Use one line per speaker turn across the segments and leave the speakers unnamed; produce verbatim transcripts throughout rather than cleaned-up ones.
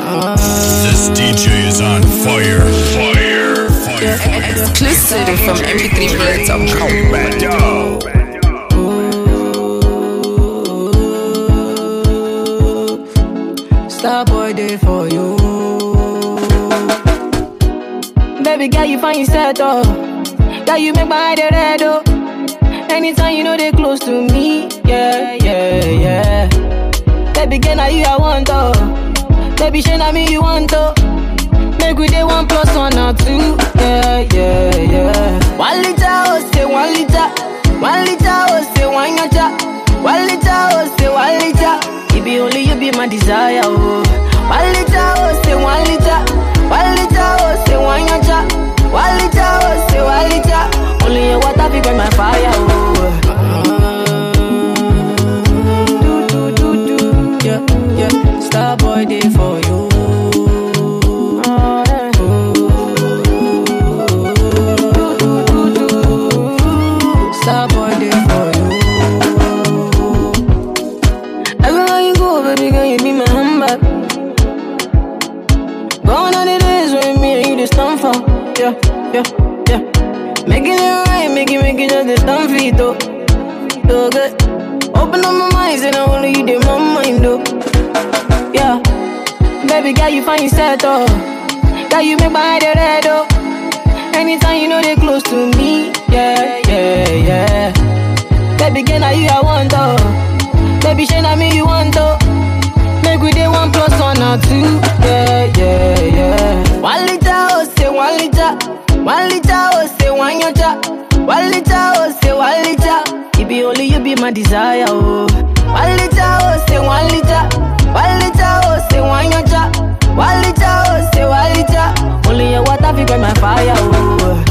This D J is on fire. Fire. Fire. fire.
Exclusive from M P three bullets dot com.
Star boy day for you. Baby girl, you find yourself oh. Girl, you make my head red oh. Anytime you know they close to me, yeah, yeah, yeah. Baby girl, now you I want oh. Baby, shey na me you want oh. Make we day one plus one or two, yeah, yeah, yeah. One liter oh, say one liter. One liter oh, say one yacha. One liter oh, say one liter. It be only you be my desire oh. One liter oh, say one liter. One liter oh, say one yacha. One liter oh, say one liter. Only your water be burn my fire oh. Do do do do, yeah yeah. Star boy day for you. Star boy day for you. Everywhere you go, baby girl, you be my handbag. Gone are the days when me and you just stand for. Yeah, yeah, yeah. Making it right, make it, make it just the stand feet, though. So good. Open up my mind, and I only you did my mind, though. Yeah. Baby girl, you find yourself, though. Girl, you make my head red, though. Anytime you know they close to me, yeah, yeah, yeah. Baby girl, now you I want, though. Baby, shey na me you want, though. Make we day one plus one or two, yeah, yeah, yeah. One liter, oh, say one liter. One liter, oh, say one yacha. One liter, oh, say one liter. It be only you be my desire, oh. One liter, oh, say one liter. One liter, oh, say one yacha. One liter, oh, say one liter. Only your water be burn my fire, oh.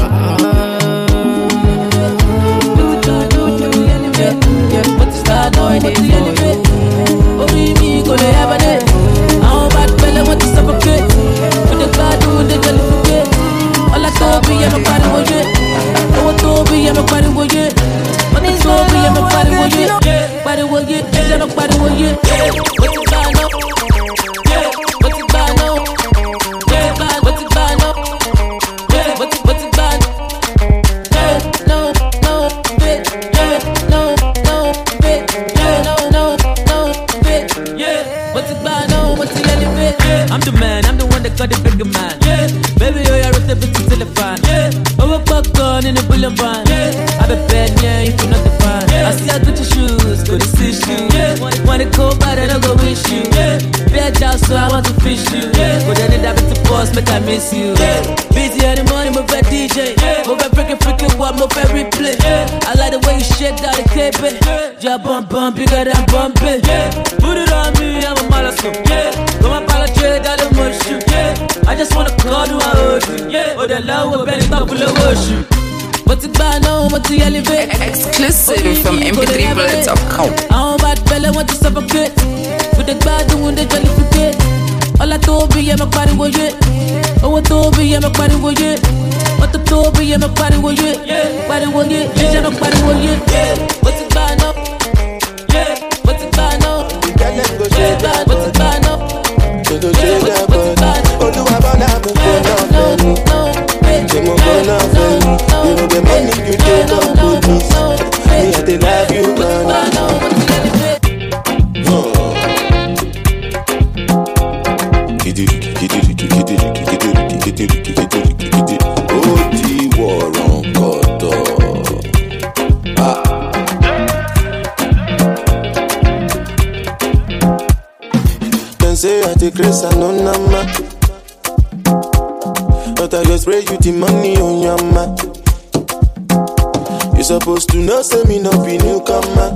Do, do, do, do, yeah, yeah. What is that noise for you? Only me go to heaven, eh? I'm bad fella, want to suffocate. With the God who the jelly forget. All I told me, I'm a party with you. Oh, I told me, I'm a party with you. What I told me, I'm a party with you. Party with you, I'm a party with you. What's it bad now? What's it bad now? What's it bad now? What's it, what's it bad? No, no, bitch. No, no, bitch. No, no, no, bitch. Yeah. What's it bad now? What's it yelling bitch? I'm the man, I'm the one that got the bigger man. Yeah. Baby, oh, yeah, rock the bitch till the fan. Yeah. Over popcorn in the bullion van. Yeah. I be bad, yeah, you do not the fan. Yeah. I see I got your shoes, go to see you. Yeah. Wanna go bad, I don't go wish you. Yeah. Bad out, so I want to fish you. Yeah. But then it happen to boss, make I miss you. Yeah. Busy in the morning, move at D J. Yeah. Move at freaking freaking what, move at replay. Yeah. I like the way you shake down the cape. Yeah, bump, bump, bigger than bumping. Yeah. Put it on me, I'm a malasso. Yeah. Go my apologize, I don't want you. Yeah. I just wanna call you, I hold you. Yeah. Oh, the love will be top full of worship. What's it bad now? What's it elevate?
Exclusive from M P three bullets dot com.
I'm bad fella, want to suffocate. With the God doing the jelly forget. All I told me, I'm a party with you. Oh, I told me, I'm a party with you. What I told me, I'm a party with you. Party with you, I'm a party with you. What's it bad now? What's it bad now? What's it bad? What's it bad now? What's it bad?
Oh, do I wanna move on? No, no, no. You move on, no. You know the money you take up with me. Me, I dey love you, man. Say I take grace and no number, but I just spray you the money on your man. You supposed to know, say me no be newcomer.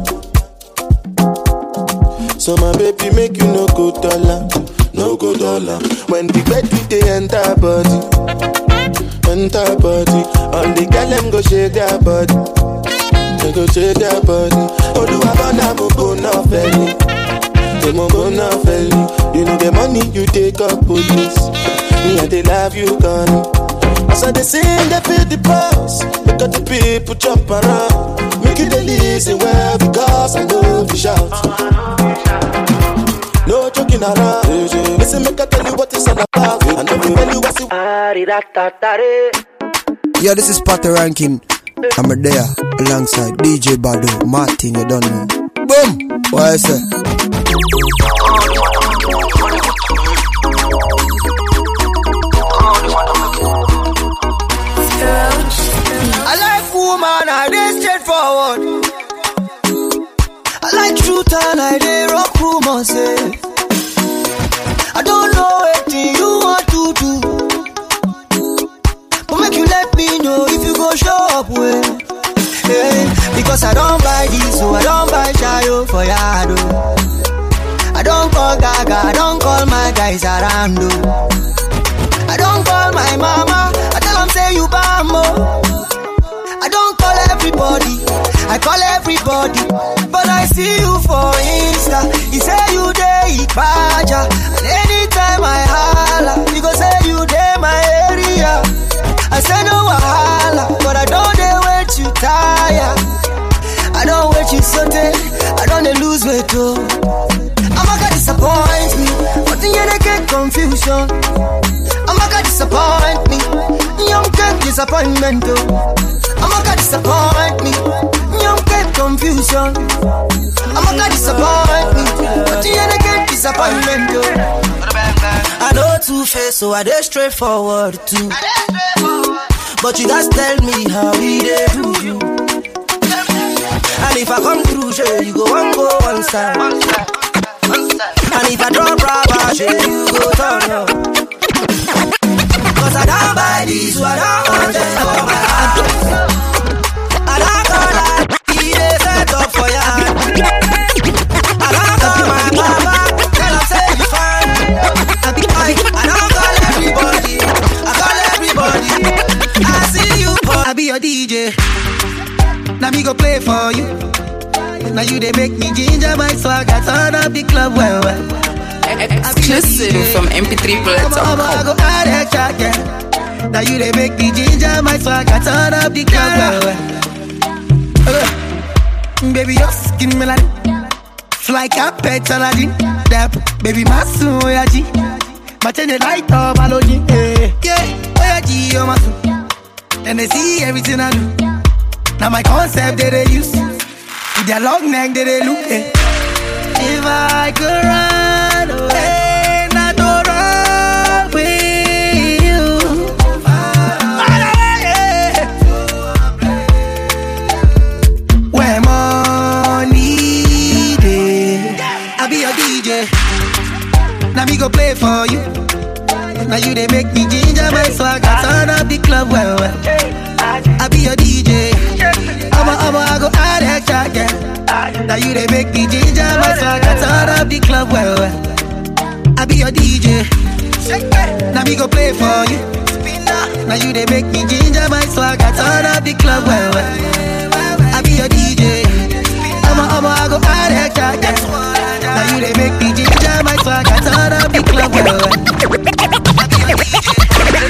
So my baby make you no go dollar, no go dollar. When the bed with the enter body, enter body. All the girl them go shake their body, they go shake their body. Oh, do I wanna go now, felly? You know the money you take up police. Me and they love you gone. As I they sing, they feel the pulse. Look at the people jump around. Make you they listen well because I know you shout. No joking around. Listen, make I tell you what it's all about. And if you tell you what's it.
Yeah, this is Potter Ranking. I'm there alongside D J Badu, Martin, you don't know. Boom! What I say?
I like woman, I dey straightforward. I like truth and I dey rock rumors, eh. I don't know anything you want to do, but make you let me know if you go show up well. Hey, because I don't buy this, so I don't buy Chayo for Yado. I don't call Gaga, I don't call my guys around. I don't call my mama, I tell them say you bambo. I don't call everybody, I call everybody. But I see you for Insta, you say you dey Ipaja. And anytime I holla, you go say you dey my area. I say no wahala, but I don't dey wait you tire. I don't wait you sote, I don't dey lose weight too. I'm not gonna disappoint me, but then you get confusion. I'm not gonna disappoint me, you don't get disappointment too. I'm not gonna disappoint me, you don't get confusion. I'm not gonna disappoint me, but then you get disappointment too. I know two-face, so I dey straightforward too. But you just tell me how we dey do you. And if I come through, sure, you go one go one side. And if I drop rubber, sure, you go turn up. Cause I don't buy this, so I don't want them for my house. I don't call that, he dey set up for ya. I don't call my mama, tell her say you fine. I don't call everybody, I call everybody. I see you, I be your D J. Now me go play for you. Now you they make me ginger my swag. I turn up the club well well.
Exclusive from M P three bullets dot com.
Now you they make me ginger my swag. I turn up the club well well. uh, Baby your skin me like fly carpet Aladdin. Dap baby masu oyaji. My chain the light up aloji. Yeah oyaji oh masu. Then they see everything I do. Now my concept that they use. With their long neck that they look eh. If I could run away, not to run with you. Where money day, I be your D J. Now me go play for you. Now you they make me ginger my swag. I turn up the club well well. I be your D J. I'ma, I'ma, I go add extra, yeah. Now you they make me ginger my swag. I turn up the club well well. I be your D J. Now me go play for you. Now you they make me ginger my swag. I turn up the club well well. I be your D J. I'ma, I'ma, I go add extra, yeah. Now you they make me ginger my swag. I turn up the club well well. I be your D J.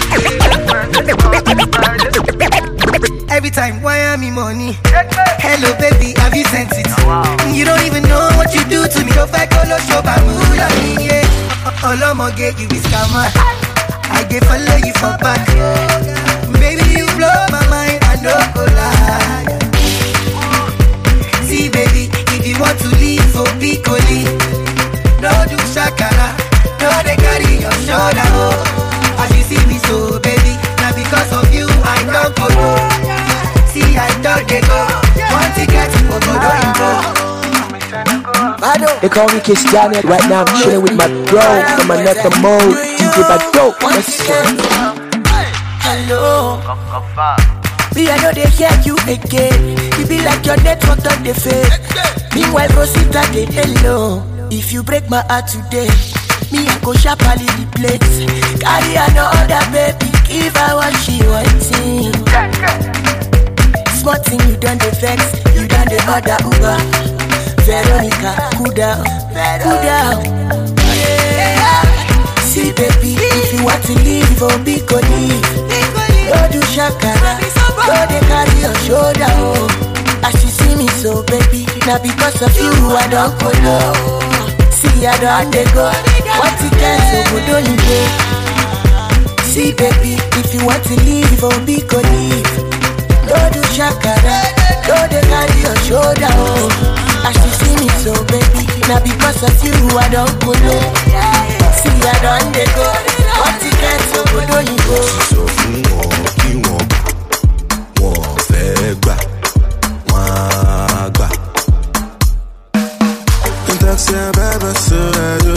Every time, why am I money? Hello baby, have you sent it? You don't even know what you do to me. Don't fight, go no show, but mood I mean, yeah. All I'ma get you is scammer. I get follow you for back. Baby, you blow my mind, I don't go lie. See baby, if you want to leave for Piccoli, no do shakara, no they carry your shoulder. Oh, as you see me so baby, now because of you I don't go no. See, I don't they go. Want to get to go,
They call me Kiss Janet. Right now I'm chilling with my bro from another mode. D J Badu. Let's go.
Hello. Me, I know they hear you again. You be like your network on the fade. Meanwhile, Rosita, they hello. If you break my heart today, me, I go sharply the place. Carry another baby. Give her what she wants. Small thing you done the vex, you done the other Uber. Veronica, cool down, cool down. Yeah. See baby, if you want to leave, for big go leave. Don't do shakara, don't they carry your shoulder. Oh, as you see me so baby, now because of you I don't go low. See, I don't they go. What you can so good on you go. See, baby, if you want to leave, oh, be go leave. Don't do shakara, don't they carry your shoulder, oh. As you see me so, baby, now because of you, I don't go low. See, I don't they go. What you can so good on you go.
So, you want, you want, want, fegba, wagba. Taxi and baby, so I do.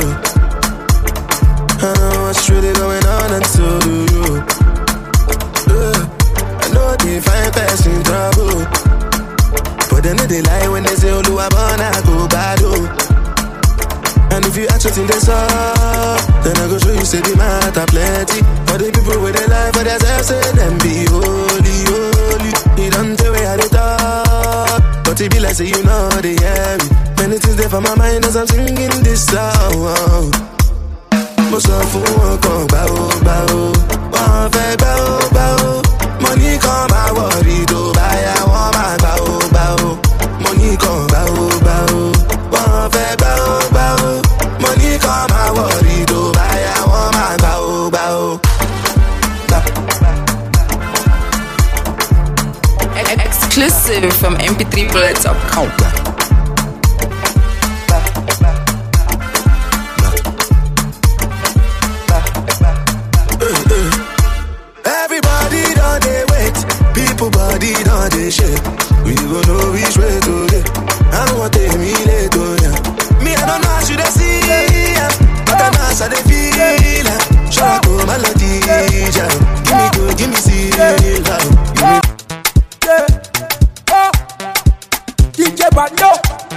I know what's really going on, and so do you. Yeah. I know they find fast in trouble, but then they lie when they say, oh, I wanna go bad. And if you actually think they saw, then I go show you, say the matter plenty. For the people with their life, for themselves, say them be holy, holy. You don't tell me how they talk, but it be like say you know they hear me. Many things there for my mind as I'm singing this song. Most of them won't come bow, bow. One fake bow, bow. Money come, I worry to buy. I want my bow, bow. Money come, bow, bow. One fake bow, bow. Money come, I worry to buy. I want my bow, bow.
Exclusive from M P three bullets dot com.
Everybody don't they wait, people body don't they shake. We gon' know which way to get. I don't want to take me late, oh yeah. Me I don't know how should I see, yeah. But I know how they feel, yeah. Show up to melody, yeah. Give me good, give me see, yeah. Give me
D J Bando,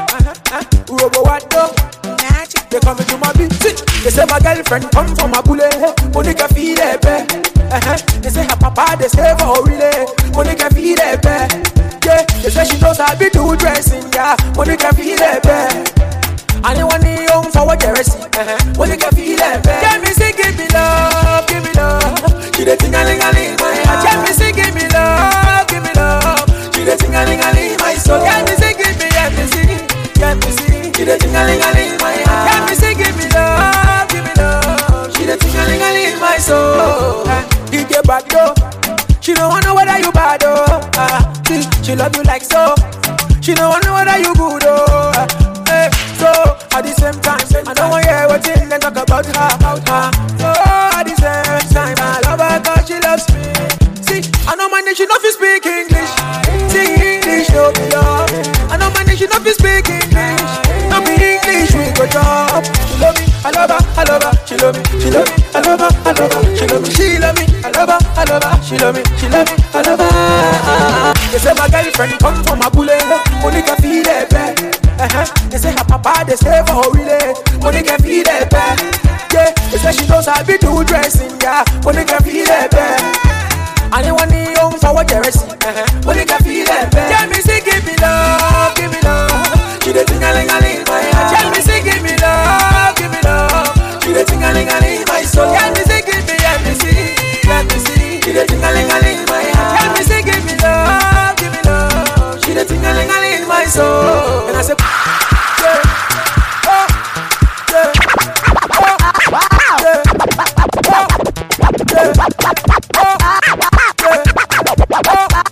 Robo Wando, they come to my beat. They say my girlfriend come from a bullet. Monica feel it, they say her papa they say for relay. Monica feel it, yeah. They say she knows how to do dressing, yeah. Monica feel it, anyone need home for what you're saying. Monica feel it, yeah. Me say give me love, give me love. She the ting a ling a ling my heart. Yeah, me say give me love, give me love. She the ting a ling a ling my soul. Yeah, me say give me, yeah me see, yeah me see. She the ting a ling a ling my heart. Yeah, me say give me love, give me love. She the ting a ling a ling my soul. D J Bado, she don't wanna know whether you bad oh. Uh, see, she love you like so. She don't wanna know whether you good oh. Uh, hey, so at the same time, I don't wanna hear what things they talk about her, about her. So at the same time, I love her 'cause she loves me. See, I know my name, she don't speak English. See English, no be love. I know my name, she don't speak English. No be English, we go job. She love me, I love her, I love her. She love me, she love me, I love her, I love her. She love me, she love me, I love her, I love her. She love me, she love me, I love her. They say my girlfriend come from a bullet. Monica feel it, uh-huh. They say her papa they say for relay. Monica feel it, yeah. They say she knows how to do dressing, yeah. Monica feel it, anyone need home for what you're saying. Monica feel it, yeah. Me say give me love, give me love. She the ting a ling a ling my heart. Yeah, me say give me love, give me love. She the ting a ling a ling my soul. Yeah, me say give me, yeah me see, yeah me see. She the ting a ling a ling my heart. Yeah, me say give me love, give me love. She the ting a ling a ling my soul. And I say, yeah, oh, yeah, oh, yeah, oh, yeah, oh, yeah, oh.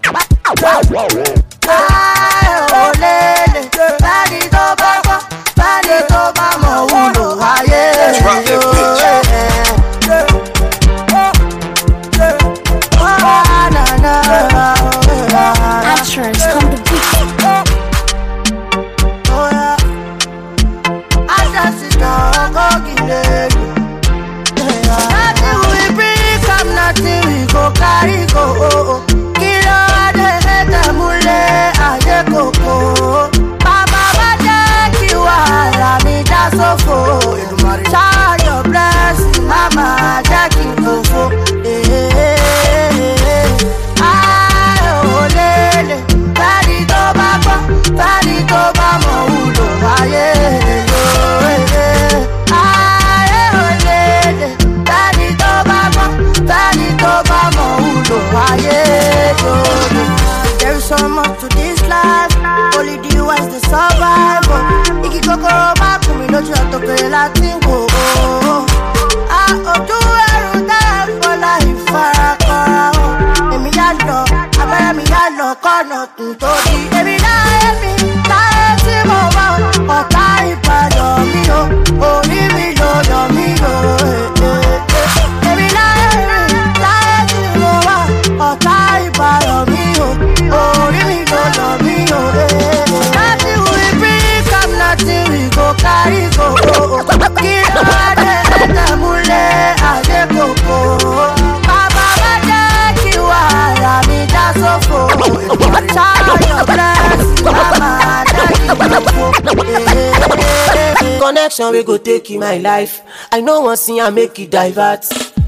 kọ́nà kùn tó di. Èmi láyé mi, láyé tí mo wá, ọ̀tá ìbàdàn mi o, orí mi lọ́dọ̀ mi o. Èmi láyé mi, láyé tí mo wá, ọ̀tá ìbàdàn mi o, orí mi lọ́dọ̀ mi o. Nothing we bring, come nothing we go carry go. Kí ló wá dé lẹ́tẹ̀ múlẹ̀ àdé kòkó? Bàbá bá jẹ́ kí wàhálà mi já sófo. Connection we go take in my life. I know one thing I make it divert.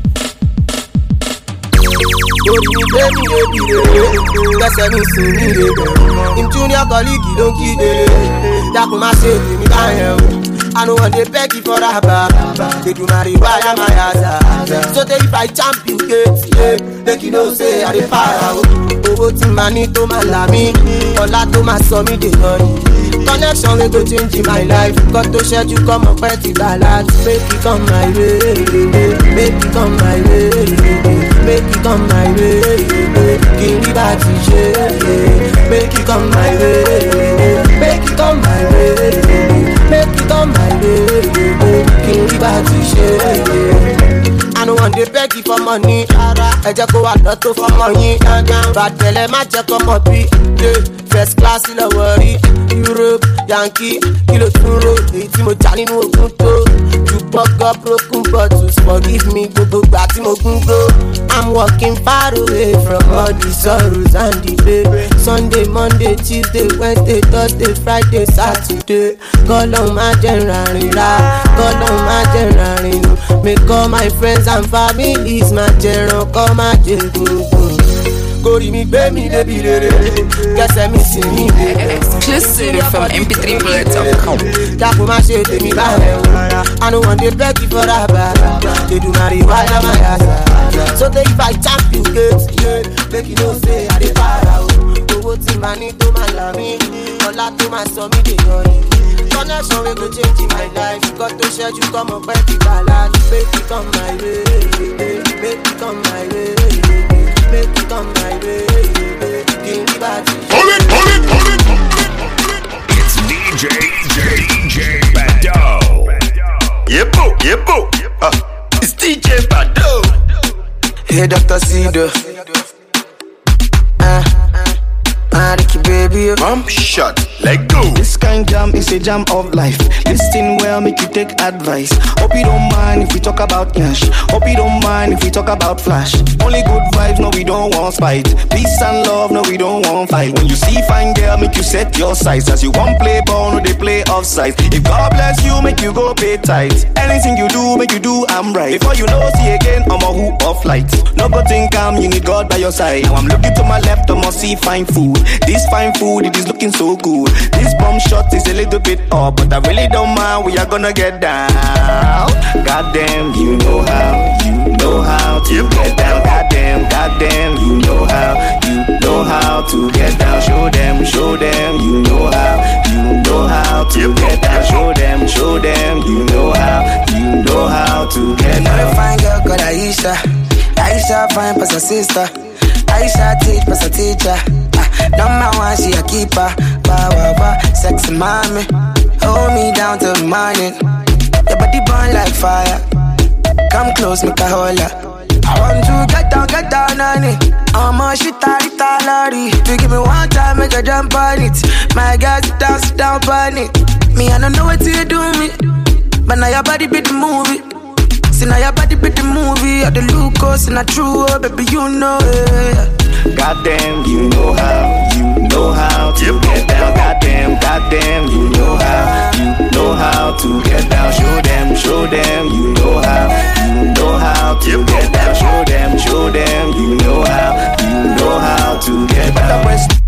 Baby, baby, baby, that's a missing me. Him junior colleague, don't keep it. That could my say me by I don't want to beg you for a bar. They do not require my ass. So they if I champion gates, yeah, they can know say I the power. Over to money to my lami, all that to my sonny they know. Connection we go change my life. Got to share you come up with the balance. Make it come my way, make it come my way, make it come my way. Give me back to share. Make it come my way, make it come my way, make it come my way. Give me back to share. I don't want to beg you for money. I just go out not to for money. But tell them I just come up with first class in the world. Europe, Yankee, Kilo Turo, Itimo Janino Kunto. You buck up broken bottles, forgive me, go go back to Mogungo. I'm walking far away from all the sorrows and the pain. Sunday, Monday, Tuesday, Wednesday, Thursday, Friday, Saturday. Call on my general, call on my general. Make all my friends and families my general, call my general. Go to me, baby, baby, baby. Guess I miss me.
Exclusive from M P three bullets dot com.
That for my shit, me by I don't want to beg you for that bad. They do not require my ass. So they if I champion gates, yeah, make you know say I dey para. Go go to money to my lami, all that to my son me dey know. Connection we go change in my life. Got to share you come up with the balance. Make it come my way, make it come my way. Make it come my way. Give me back.
Hold it, hold it, hold it, hold it. It's D J, D J Bado.
Yepo, yepo. Uh, it's D J Bado.
Hey, Doctor Cedo. Uh, uh, Ricky baby.
Mom shot. Let go.
This kind jam is a jam of life. Listen well, make you take advice. Hope you don't mind if we talk about cash. Hope you don't mind if we talk about flash. Only good vibes, no we don't want spite. Peace and love, no we don't want fight. When you see fine girl, make you set your sights. As you want play ball, no they play offside. If God bless you, make you go pay tithes. Anything you do, make you do I'm right. Before you know, see again, I'm a hoop of light. No good thing come, you need God by your side. Now I'm looking to my left, I must see fine food. This fine food, it is looking so good. This bomb shot is a little bit up, but I really don't mind. We are gonna get down. Goddamn, you know how, you know how to get down. Goddamn, goddamn, you know how, you know how to get down. Show them, show them, you know how, you know how to get down. Show them, show them, you know how, you know how to get down.
Another fine girl called Aisha. Aisha fine plus her sister. Aisha teach plus her teacher. Number one, she a keeper. Ba ba ba, sexy mommy. Hold me down till the morning. Your body burn like fire. Come close, make a holler. I want to get down, get down on it. I'm a shit a lorry. To give me one time, make a jump on it. My girl, sit down, sit down on it. Me, I don't know what you do me, but now your body be the movie. See now your body be the movie. Or the Lucas and the true, oh, baby, you know it.
Goddamn, you know how, you know how to get down. Goddamn, goddamn, you know how, you know how to get down. Show them, show them, you know how, you know how to get down. Show them, show them, you know how, you know how to get down.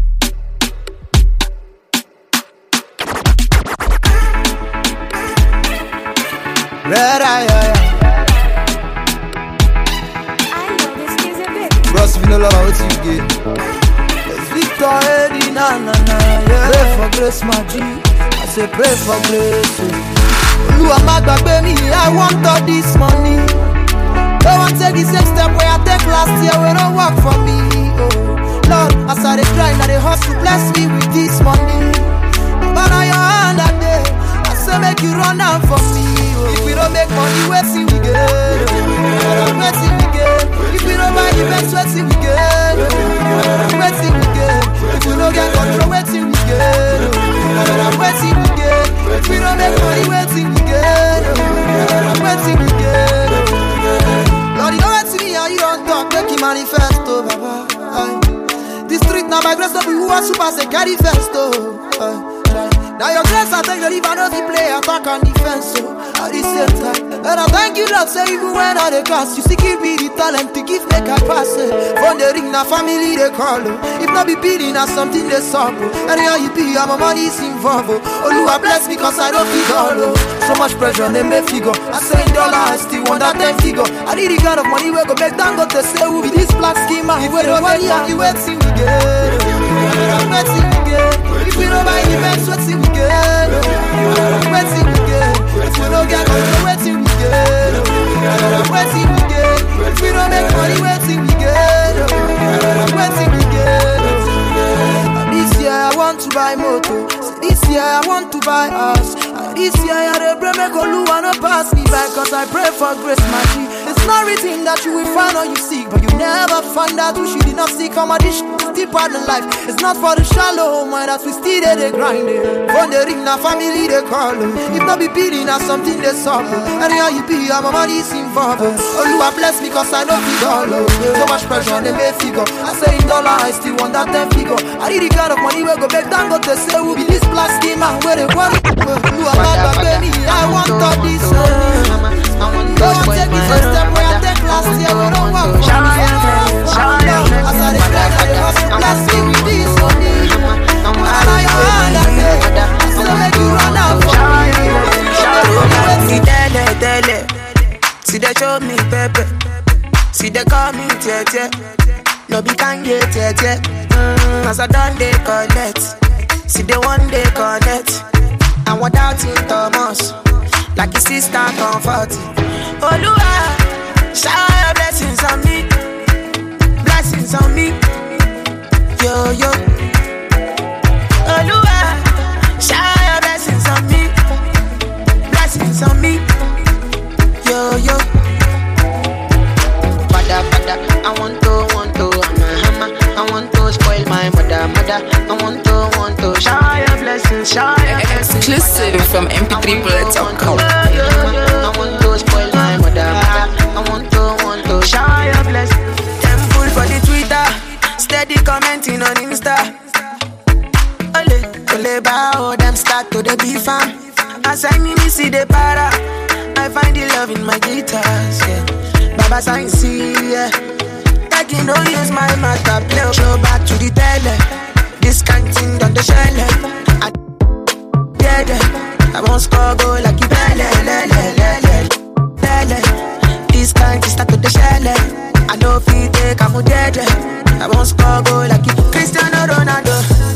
Red eye, eye. Bros, if you know love, what you get? It's Victor Eddie, na na na, yeah. Pray for grace, my G. I say pray for grace. Oluwa ma gbagbe mi, I want all this money. Don't want to take the same step where I take last year, we don't work for me. Oh, Lord, as I I dey grind, I dey hustle, bless me with this money. But now your hand that day, I say make you run down for me. Oh. If we don't make money, wait till we get. Wait till we get. If we don't buy the best, wait till we get. Wait till we get. If we don't get control, wait till we get. Wait till we get. If we don't make money, wait till we get. Wait till we get. Lord, you know what to me and you don't talk, make you manifest, oh, Baba. Aye. This street now by grace of you who are super say carry first, oh. Aye. Now your grace I tell you leave I know the play attack and defense, so at the same time. And I thank you Lord, say even when I dey cast, you still give me the talent to give make I pass it. From the ring now family they call, oh. If not be beating now something they solve, oh. Anyhow you be, I'm a money is involved, oh. Oluwa bless me cause I don't figure, oh. So much pressure they make figure. I say in dollar I still want that ten figure. I need the kind of money where go make Dangote say who be this black schema. If we don't money and you wait till we get, wait till we get. If we don't buy the best, wait till we get. Wait till we get. If we don't get control, wait till we get. Wait till we get. If we don't make money, wait till we get. Wait till we get. This year I want to buy motor. This year I want to buy house. This year I dey pray make Oluwa no pass me by, cause I pray for grace, my G. It's not written that you will find or you seek, but you never find out who you did not seek. Come on, this still part of life. It's not for the shallow mind that we still there they grind it. From the ring now family they call it. If not be beating now something they solve. Anyhow you be, I'm a money is involved. Oluwa bless me cause I know it all. So much pressure they may figure. I say in dollar I still want that ten figure. I need the kind of money where go make Dangote say who be this black schema where they want it. Oluwa baby, I want all this money. Don't take the first step where I take last year. We don't want for me. As I dey grind, I dey hustle, bless me with this money. And I hand that day, I still make you run out for me.
See dele dele, see they show me pepe, see they call me tete. No be can get tete. As I done they collect, see they one day connect. And without it, Thomas, like his sister comfort. Oluwa, shower your blessings on me, blessings on me, yo yo. Oluwa, shower your blessings on me, blessings on me, yo yo. Bada bada, I want to, want to, I'm a hammer. I want to spoil my mother, mother. I want to, want to, shower your blessings, shower your blessings.
Exclusive from M P three bullets dot com.
I want to spoil my mother, mother. I want to, want to, shower your blessings. Temple for the Twitter, steady commenting on Insta. Ole, ole bao, them start to the beef fam. As I need see the para, I find the love in my guitars, yeah. Baba sign see, yeah. Taking don't use my master play. Show back to the tele, this kind thing done the shell. I yeah, yeah. I won't score goal like you belle, le, le, le, le, le. This kind thing start to the shell. I know if you take I'm dead. I won't score goal like you Cristiano Ronaldo.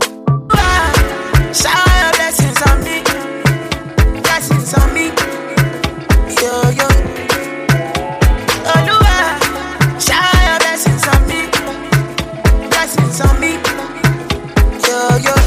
Shower your blessings on me, blessings on me, yo yo. Oluwa, shower your blessings on me, blessings on me, yo yo.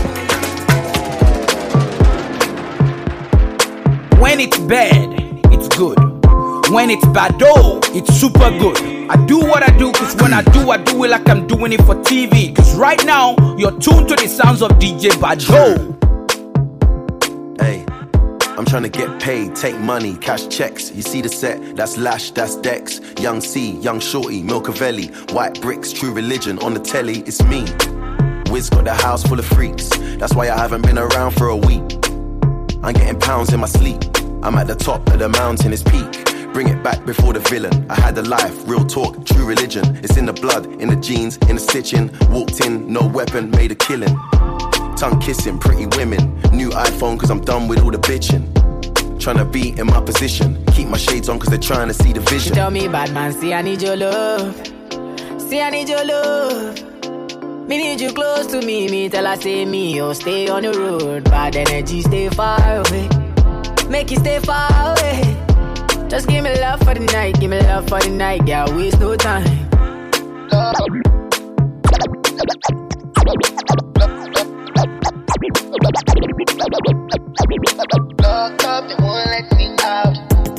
When it's bad, it's good. When it's bad, oh, it's super good. I do what I do, cause when I do, I do it like I'm doing it for T V. Cause right now, you're tuned to the sounds of D J Bado.
Hey, I'm trying to get paid, take money, cash checks. You see the set, that's Lash, that's Dex. Young C, Young Shorty, Milcavelli, White Bricks, True Religion. On the telly, it's me. Wiz got the house full of freaks. That's why I haven't been around for a week. I'm getting pounds in my sleep. I'm at the top of the mountain, it's peak. Bring it back before the villain. I had a life, real talk, true religion. It's in the blood, in the jeans, in the stitching. Walked in, no weapon, made a killing. Tongue kissing, pretty women. New iPhone cause I'm done with all the bitching. Tryna be in my position. Keep my shades on cause they're trying to see the vision.
She tell me, bad man, see I need your love. See I need your love. Me need you close to me. Me tell her say me, oh stay on the road. Bad energy, stay far away. Make you stay far away. Just give me love for the night, give me love for the night, girl, waste no time.
Locked up, they won't let me out.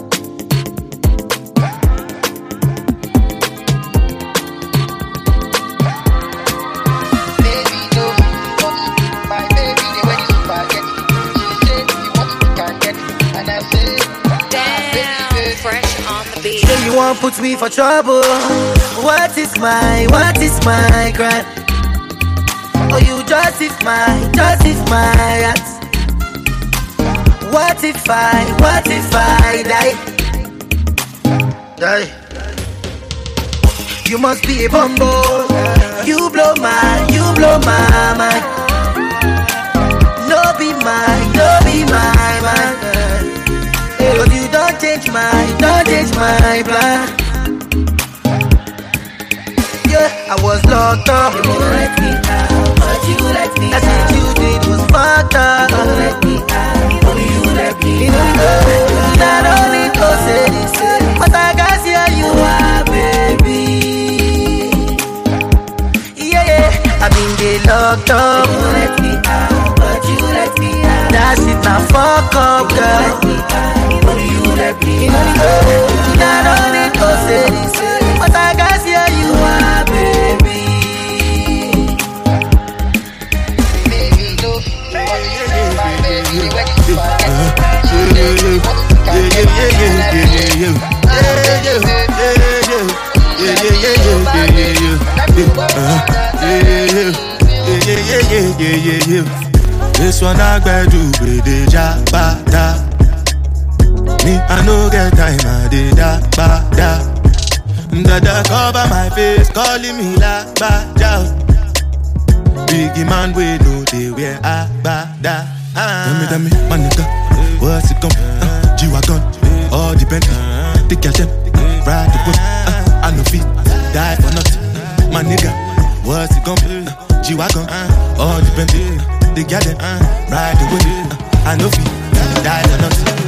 Baby, no, but my baby, they wear the spaghetti. She said, if you want it, you can get it. And I said,
damn, fresh on the beat.
Say you won't put me for trouble. What is my, what is my crime? Oh, you justify my, justify my acts. What if I, what if I die? Die. You must be a bumble. You blow my, you blow my mind. No be mine, no be my mind. Cause you don't change my, don't change my plan. Yeah, I was locked up. You won't let me out, but you let me out. That's what you did was fucked up. You won't let me out, only you let me out. Not only to say this, but I can see how you are, baby. Yeah, yeah, I've been get locked up. You won't let me out, but you let me out. That shit now fuck up, girl. You won't let me out, only you let me out. Not only to say this, but I can see how you are, baby.
baby, no, my baby, they wear the spaghetti. She said, if you want it, you can get it. And I said,
this one I gotta do with the jabata. Me, I no get time, I did that, ba, da. Dada cover my face, calling me la, ba, da. Biggie man, we know they wear a, ba, da. Tell me, tell me, my nigga, what's it come? Uh, G-Wagon, all the Bentley, the girl them, ride the whip. Uh, I no fit, die for nothing. My nigga, what's it come? Uh, G-Wagon, all the Bentley, the girl them, ride the whip. Uh, I no fit, die for nothing.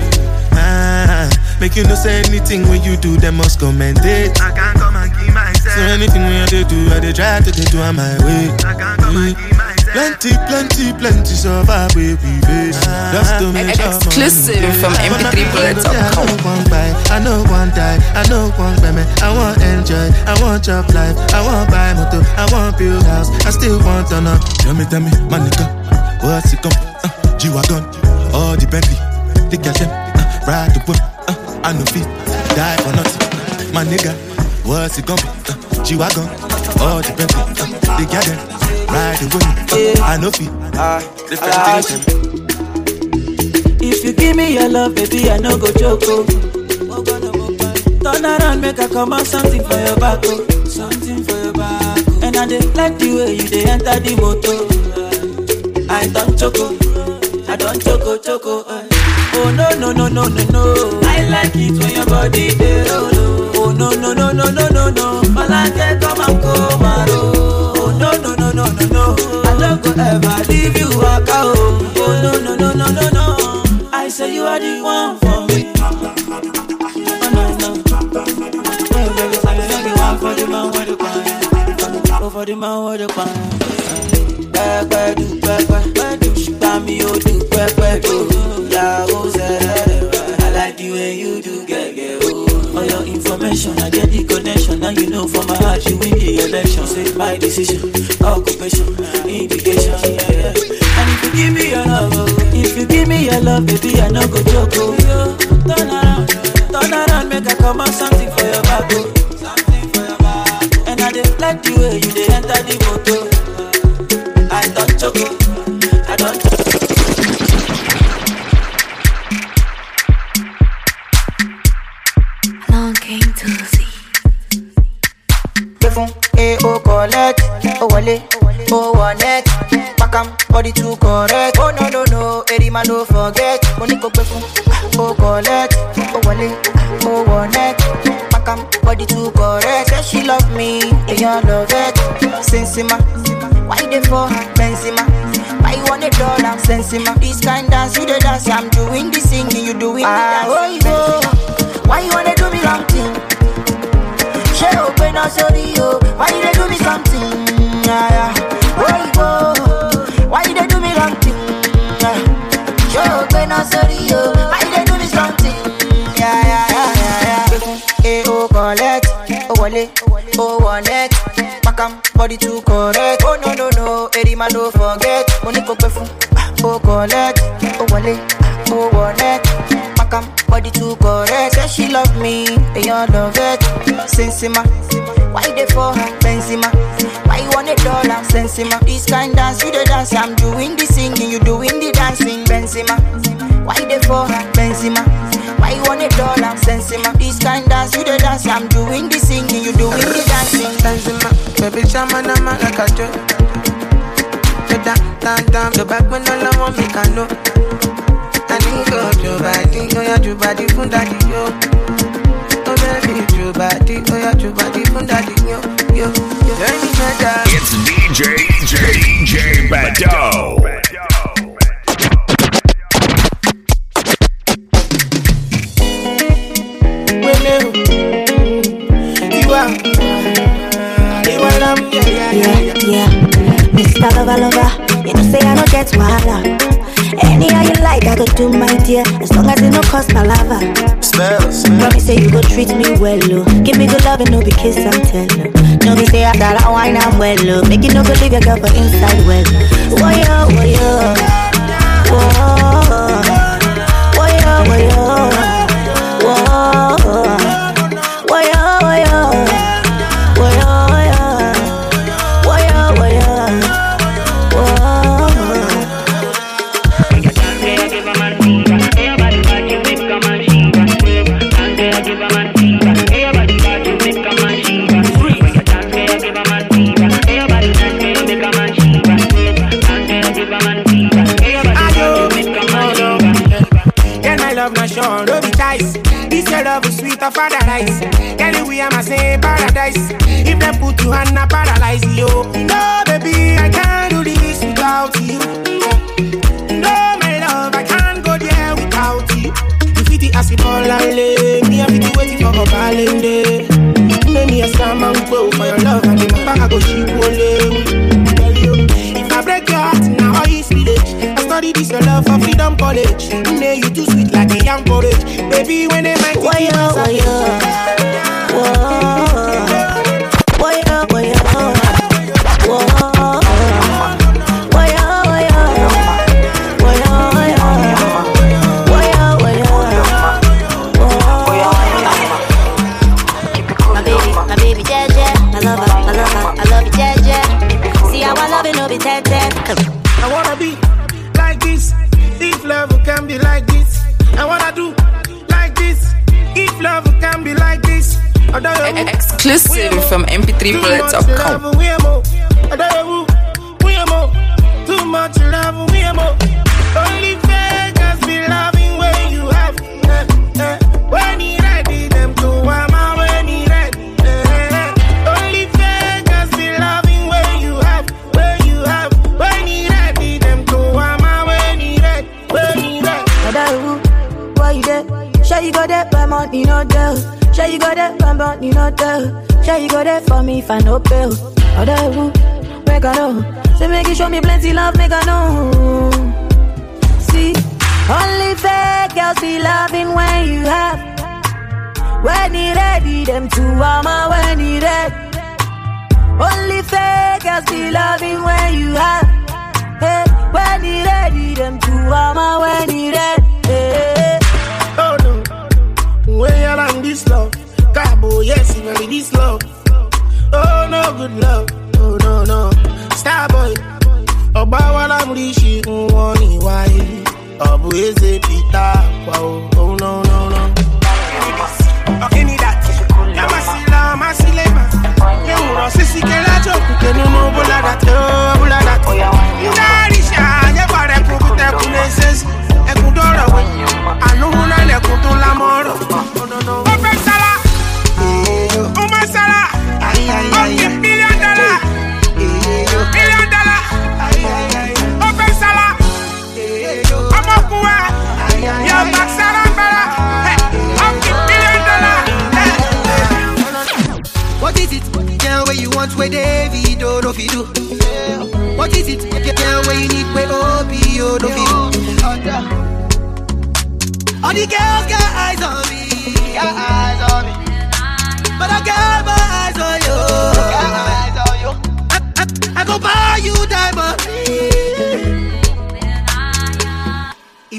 Ah, make you no say anything when you do, they must commentate. I can't come and keep myself. So anything when they do, I they try to they do on my way. I can't come and keep myself. Plenty, plenty, plenty survive where we face. Just to make sure.
Exclusive from M P three bullets dot com.
I know one buy, I know one die, I know one payment. I want enjoy, I want job life, I want buy motor, I want build house, I still want to know. Tell me, tell me, my nigga, what's it come? Uh, G-Wagon, all the Bentley, the cash them. Ride the whip, uh, I no fit, die for nothing. My nigga, what's it gonna be? Uh, G-Wagon, all the Bentley, uh, they got them. Ride the whip, uh, I no fit, uh, different things.
If you give me your love, baby, I no go joke. Oh. Turn around, make I come out something for your back. Oh. Something for your back. Oh. And I just like the way you they enter the motor. I don't choco, I don't choco choco. Uh. Oh no no no no no no! I like it when your body dey roll. Oh no no no no no no no! All I get come and come and roll. Oh no no no no no no! I don't go ever leave you waka oh. Oh no no no no no no! I say you are the one for me. Oh no no! Oh baby, say you are the one for the man with the pan. Oh for the man with the pan. Pepe do pepe do, she buy me oh do pepe do. I like the way you do, get get oh. For your information, I get the connection. Now you know from my heart you win the election. Say my decision, occupation, indication, yeah, yeah. And if you give me your love, oh, if you give me your love, baby, I no go joke, oh. Turn around, turn around, make I come out something for your back, oh. Something for your back, oh. And I just like the way you they enter the motor. I don't choke, I don't choke.
Collect, oh wale, oh one neck, back am body too correct. Oh no no no, every man don't forget. Money go pefun, oh collect, oh wale, oh one neck, back am body too correct. Say she love me, and you love it. Sensima, why they for Benzema? Why you want a dollar? Sensima, this kind dance you the dance, I'm doing the singing, you doing the dance. Oh yo, why you wanna do me wrong thing? She open up sorry yo, why you do me something? Yeah, yeah. Oh
wale, oh wallet. Pakam, body too correct. Oh no no no, Eddie man don't forget. Money go perfume, oh collect. Oh wale, oh wallet. Pakam, body too correct. Say she love me, they all love it. Sensima, why they for her? Benzema, why you want a dollar? Sensima, this kind dance, you the dance. I'm doing the singing, you doing the dancing. Benzema, why they for her? Benzema, why you want a dollar? Sensima, this kind dance, you the dance. I'm doing the singing, you doing the dancing.
Benzema, baby, chama na ma like a joke. Da da da, the back when all I want me can know. I need go to body, oh yeah, to body from daddy yo. Oh baby, to body, oh yeah, to body from daddy yo yo yo.
It's D J D J Bado.
Yeah, yeah, Mister Lover, lover, you know say I don't get wahala. Anyhow you like, I go do my dear, as long as it no cost my lava.
Spells.
Promise say you go treat me well, oh. Give me good love and no be kiss and tell, oh. No be say I got a wine and well, oh. Make you no go leave your girl for inside well. Whoa yo, whoa yo, whoa, whoa yo, whoa yo, whoa, whoa yo, whoa yo.
No be dice. This your love is sweet of paradise. Girl, we am a same paradise. If they put you on a paralyze you. No, baby, I can't do this without you. No, my love, I can't go there without you. You fit the acid ball and lay. Me, I fit the waiting for a balling day. Make me a slam and go for your love. And in my back, I go cheap only. If I break your heart, now all is village. I study this your love for freedom college. Nay, you too sweet like a young porridge. Baby, when they might take you
whoa, whoa, whoa, whoa, whoa, whoa, my baby, my baby, Jeje. I love her, I love her, I love you, Jeje. See how I love it, no be ten ten.
I wanna be like this. If love can be like this, I wanna do like this. If love can be like this,
exclusive from M P three bullets dot com.
Too much love, we more. Only fakers be loving when you have. Eh, eh. When he ready, them to wama when he ready. Eh, eh. Only fakers be loving when you have, when you have. When he ready, them to wama when he ready, when he ready.
Why you there? Sure you go there, but money no there. Sure you go there, but money no there. Sure you go there for me if I no pay. Other who, make I know. Say make you show me plenty love, make I know. See, only fake girls be loving when you have. When he ready, them two mama when he ready. Only fake girls be loving when you have. Hey, when he ready, them two mama when he ready. Hey.
Oh no, when you're on this love, Cabo, yes, you really this love. Oh no, good love. Oh no no, Starboy. Oba wala mrishi mwani wai. Obu eze pita wow. Oh no no no. Give me that. Yamasila masilema. Yeuro sisi kela joku kenu no bula that. Bula that. Inarisha yebare kubute kuneses. Ekudora we. Anu huna le kutula moro. Oh no no. Ope sala. Uma sala. Ay ay ay. Million dollar. Million dollar. Open sala. I'm up for it. Yo, back sala, bala. Hey, I'm million dollar.
What is it? Girl, where you want where David or no fi do? What is it? Girl, where you need where Obi or no fi do? All the girls got eyes on me, got eyes on me. But I got my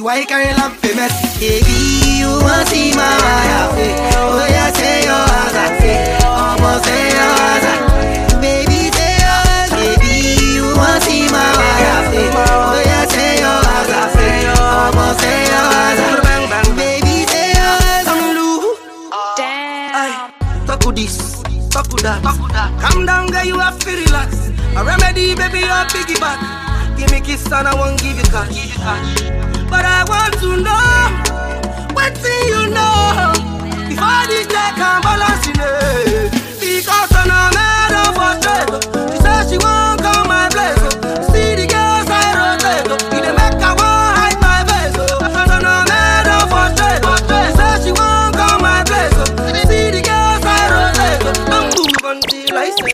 why you carry lamp famous? Baby, you want see my wife? Oh yeah, say your answer. Almost say your answer. Baby, say your answer. Baby, you want see my wife? Oh yeah, say your answer. Almost say your answer. Baby, say your answer. Damn. Talk with this, talk with that. Calm down, girl, you have to relax. A remedy, baby, your piggyback. Give me kiss and I won't give you cash. But I want to know what thing you know before this day can balance in it. Because I'm not mad of what she said she won't come my place. See the girls I rotate. You dey make her want hide my face. I'm not mad of what she said she won't come my place. See the girls I rotate. I'm move until I say.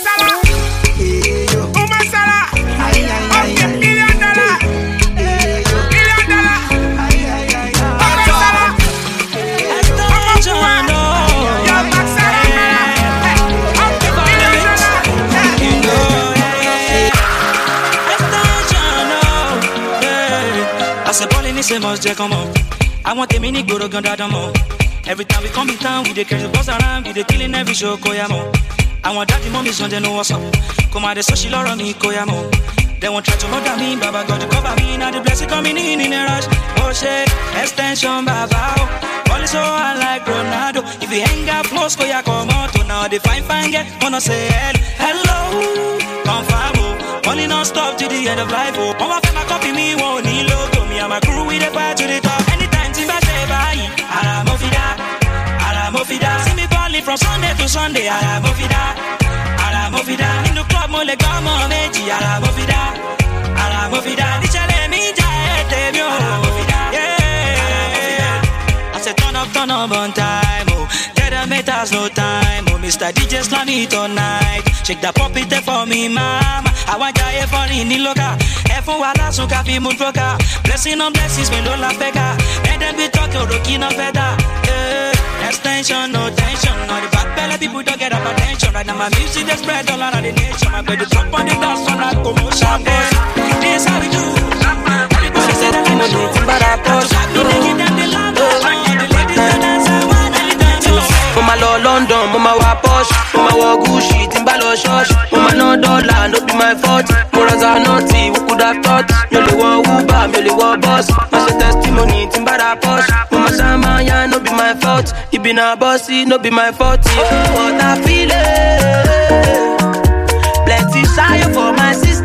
Say must just come on. I want a mini go to Gandadamo. Every time we come in town, we dey carry the boss around, we dey killing every show, Koyamo. I want daddy, mommy, son, they know what's up. Come out, they so she love me, Koyamo. They won't try to murder me, Baba God to cover me. Now the blessing coming in in a rush. Oh shit, extension, Baba. All is so hard like Ronaldo. If you hang out close, Koya come out. Now they fine, fine, get wanna say hello. Confirm, only non-stop to the end of life. Oh, my friend, copy me, won't need logo. Me and my crew, we dey fight to the top. Anytime Timba say bye, Alamofida, Alamofida. See me balling from Sunday to Sunday, Alamofida, Alamofida. In the club, mo le gamo meji, Alamofida, Alamofida. Dichele mi jaye tebio, yeah. I said turn up, turn up on time, oh. Tell them it has no time, oh. Mister D J slam it all night. Shake that pop it there for me, mama. I want jaye for in the loca. Efun wala sun kafi moon broker. Blessing on blessings, me no la pega. And then we talk your rookie no better. Yeah, extension, no tension. All the back belly people don't get up attention. Right now my music they spread all around the nation. I better drop on the dance on that commotion. This how we do. Everybody say that I know nothing but I push. We dey give them the love. All the ladies that dance, I want them to dance. Mama love London, mama wa posh. Mama wa Gucci, Timbalo shush. Mama no dollar, no be my fault. Moras are naughty, who could have thought? Me le wa Uber, me le wa boss. Masha testimony, Timbara posh. Mama Sama, yeah, no be my fault. You be na bossy, no be my fault. Oh, what I feel it. Plenty shy for my sister.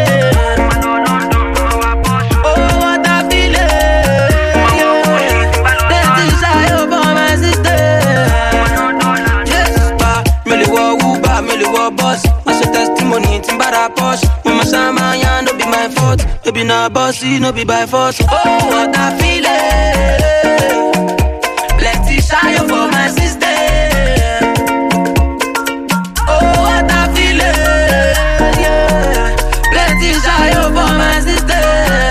Boss, I say testimony, Timbara posh. Mama Sama, yeah, no be my fault. No be na bossy, no be by force. Oh, what I feel it. Plenty shy for my sister. Oh, what I feel it. Yeah, plenty shy for my sister.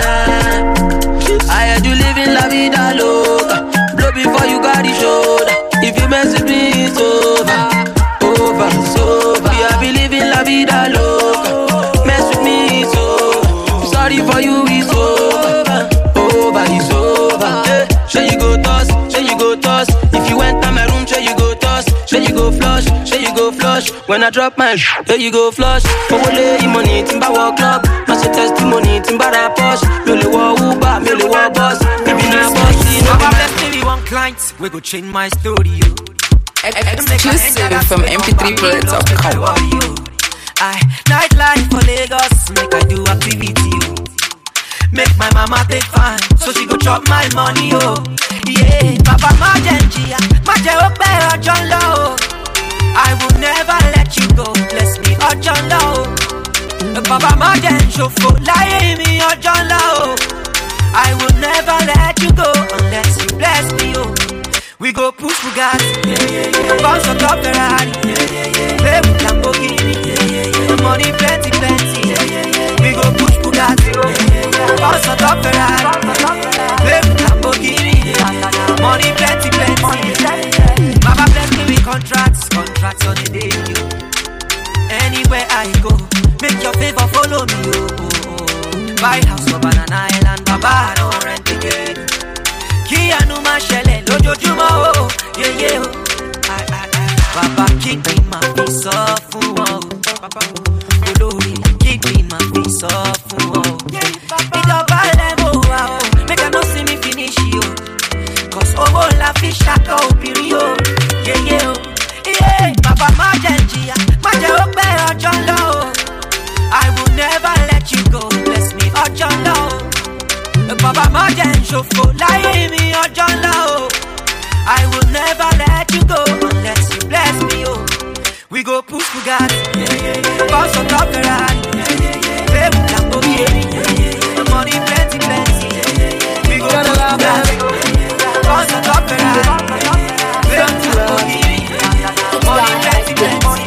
I had you living la vida loca. Blow before you got the shoulder. If you mess with me, it's over. Over, it's over. I be living la vida loca. Mess with me, it's over. Sorry for you, it's over. Over, it's over. Yeah. Sure you go toss, sure you go toss. If you enter my room, sure you go toss. Sure you go flush, sure you go flush. When I drop my sh, sure you go flush. Owole money, Timba walk club. Mash testimony, Timba da posh. Me le wa Uber, me le wa boss. Me be na bossy, no be my.
Bless me one client, we go change my story.
Exclusive from M P three bullets dot com.
I nightlife for Lagos, make I do activity. Make my mama take fine, so she go chop my money, oh. Yeah, Papa Majenji, Maje Ope Ojonlo. I will never let you go, bless me Ojonlo. Papa Majen Shofo, lie me Ojonlo. I will never let you go unless you bless me, oh. We go push Bugatti, yeah, yeah, yeah. Bounce on top Ferrari, yeah, yeah, yeah. Play with Lamborghini, yeah, yeah, yeah. Money plenty, plenty, yeah, yeah, yeah. We go push Bugatti, yeah, yeah, yeah. Bounce on top Ferrari, play with Lamborghini, yeah, yeah. Money plenty, plenty, yeah, yeah. Baba bless me with contracts, contracts on the day, yo. Anywhere I go, make your favor follow me, oh, oh, oh. buy house for Banana Island, Baba, I don't rent again. Kí àánú máa ṣẹlẹ̀ lójoojúmọ́ o, yeah yeah o. Bàbá kick me máa fi sọ fún wọn o. Olórí kick me máa fi sọ fún wọn o. Ìjọba lẹ́mọ̀ wa o, make I no see me finish o. Cause owó la fi ṣàkọ obìnrin o, yeah yeah o. Yeah, Bàbá má jẹ́ jìyà, má jẹ́ ó pẹ́ ọjọ́ lọ o. I will never let you go, bless me ọjọ́ lọ o. Bàbá má jẹ́ ṣòfò láyé mi ọjọ́ lọ o. I will never let you go unless you bless me oh. We go push Bugatti, boss on top Ferrari, play with Lamborghini, the money plenty plenty. We go push Bugatti, boss on top Ferrari, play with Lamborghini, the money plenty plenty.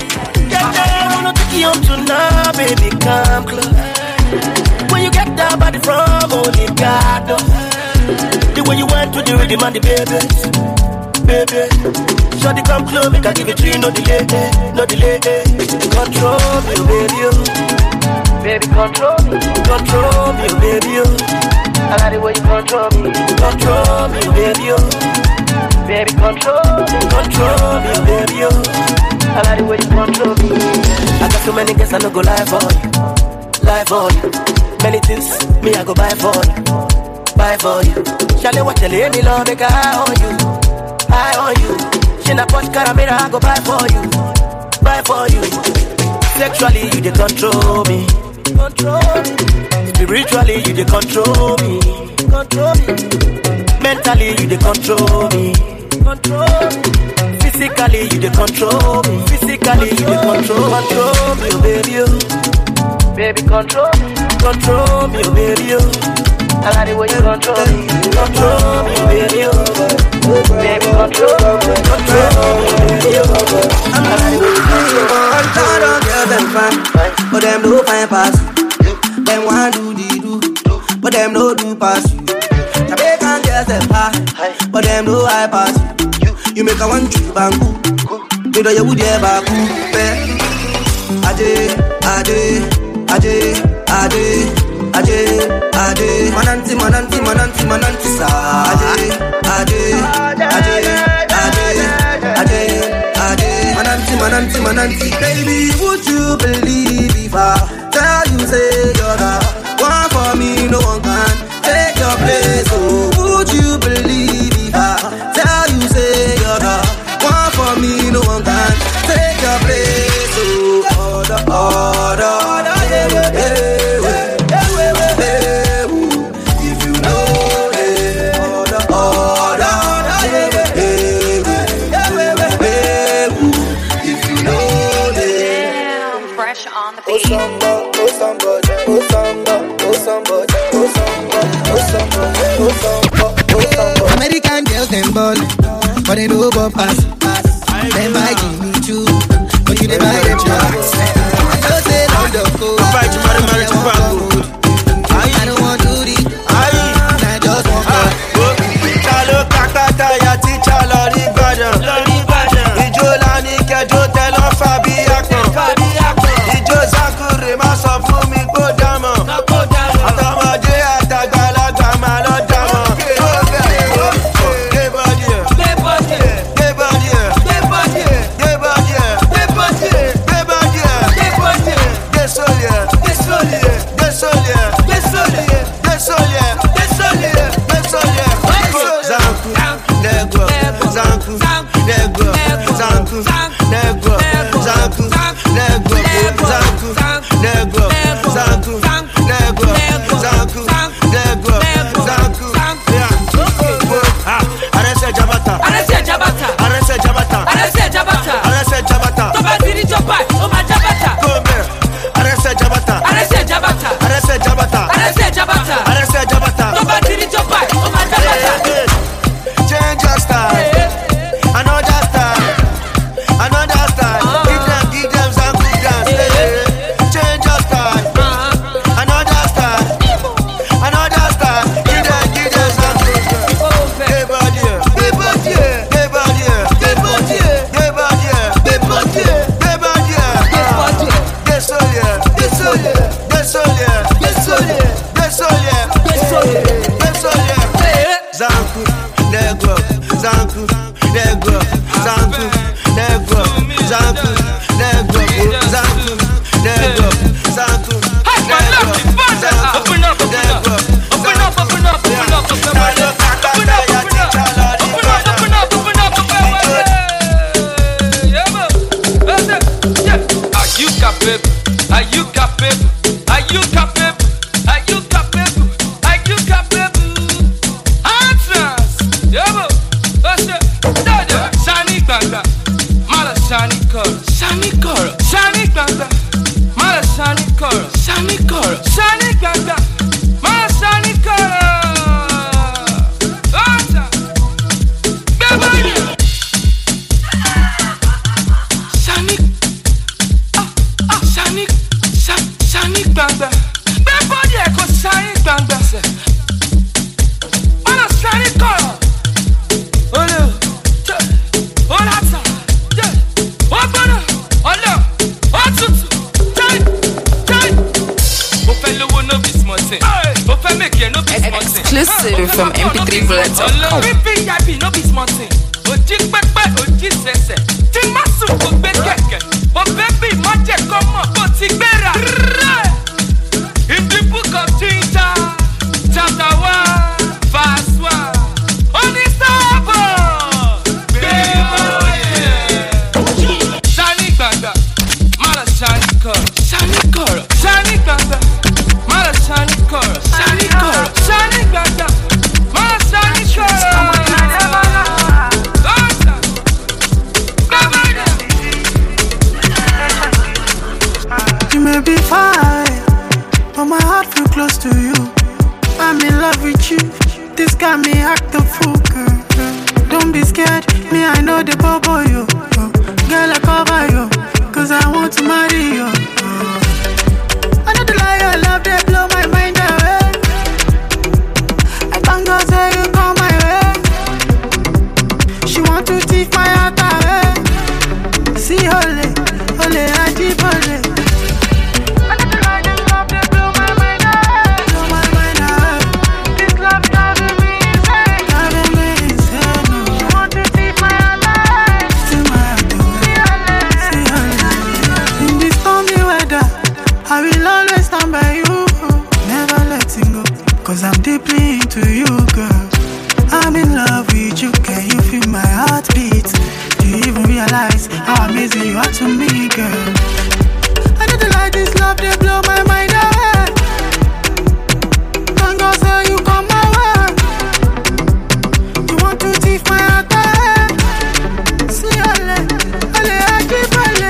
I wanna take you home tonight, baby, come close. When you get down by the front, only God knows. The way you went to the rhythm and the baby, baby. Shawty come close, make I give it to you, no delay, no delay. Control me, oh baby, oh. Baby, control me, control me, oh baby, oh. I like the way you control me, control me, oh baby, oh. Baby, control me, control me, oh baby, oh. I like the way you control me. I got so many guests, I no go lie for you, lie for you. Many things, me I go buy for you, buy for you. Shall I watch a lady love make a high on you, high on you. She na posh caramera I go buy for you, buy for you. Sexually you dey control me, control me. Spiritually you dey control me, control me. Mentally you dey control me, control me. Physically you dey control me, physically you dey control, control me, oh baby, oh. Baby control me, control me, oh baby, oh. I like the way you control me, control me, baby, oh. Baby, control me, control me, baby, oh. I like the way you control me.
I'm tired of girls them fine, but them no fine pass you. Them want do the do, but them no do pass you. Jamaican girls them high, but them no high pass you. You make a one trip bamboo, you know you would ever cool. Ade, ade, ade, ade. Ade, ade, mananti, mananti, mananti, mananti, sa. Ade, ade, ade, ade, ade, ade, mananti, mananti, mananti. Baby, would you believe if I tell you say you're the one for me, no one can take your place. Oh, would you believe if I tell you say you're the one for me, no one can take your place. Oh, order, order, order, yeah, yeah, yeah.
Oh samba, oh samba, oh samba, oh samba, oh samba, oh samba, oh samba, oh samba.
American girls them ball, but they know about pass. Them buy give me two, but you they buy them drugs. I don't say no the code. Buy to marry, marry to bank. I don't want to do this. I just want to.
Chalo kakata ya ti chalo ribadan, ribadan. Ijo la ni kejo telo fabi akon, fabi akon. Ijo zakure ma sọ fún mi kó dámọ̀, àtọmọdé àtàgbàlagbà máa lọ dámọ̀. Gbé bọ́dì ẹ̀, gbé bọ́dì ẹ̀, gbé bọ́dì
shiny color, shiny color, shiny ganga. Mala shiny color, shiny color, shiny ganga. Mala shiny color. Ota, Gabanya. Shiny, ah ah shiny, shiny, shiny ganga. Everybody echo shiny ganga. Mala shiny color. Oh no. Olata, yeah, Obana, Ola, Otutu, Jai, Jai. Buffalo will no be small thing. Buffalo make you no be small thing.
Exclusive from M P three bullets dot com.
Pimping I be no be small thing. Oji pepe, oji sese. Timasu go be keke. Oh baby, maje come on, go tigbera. In the book of Ginger, chapter one, verse one. Only Sabo. Shiny color, shiny color, shiny ganga. Mala shiny color, shiny color, shiny ganga. Mala shiny color.
You may be fine, but my heart feel close to you. I'm in love with you. This got me act a fool, girl. Don't be scared, me I know the bubble you. Girl I cover you. Cause I want to marry you. I know the lie, your love, they blow my mind away. I thank God say you come my way. She want to take my heart away. See, ole, ole, I deep ole. I know the lie, your love, they blow my mind away. Blow my mind away. This love driving me insane. Driving me insane. She want to take my heart away. Take my heart away. See, ole, see, ole. In this stormy weather, I will always stand by you. Never letting go, cause I'm deeply into you, girl. I'm in love with you, can you feel my heartbeat? Do you even realize how amazing you are to me, girl? I know the light, this love, they blow my mind away. Thank God say you come my way. You want to thief my heart away. See, ole, ole, I keep ole.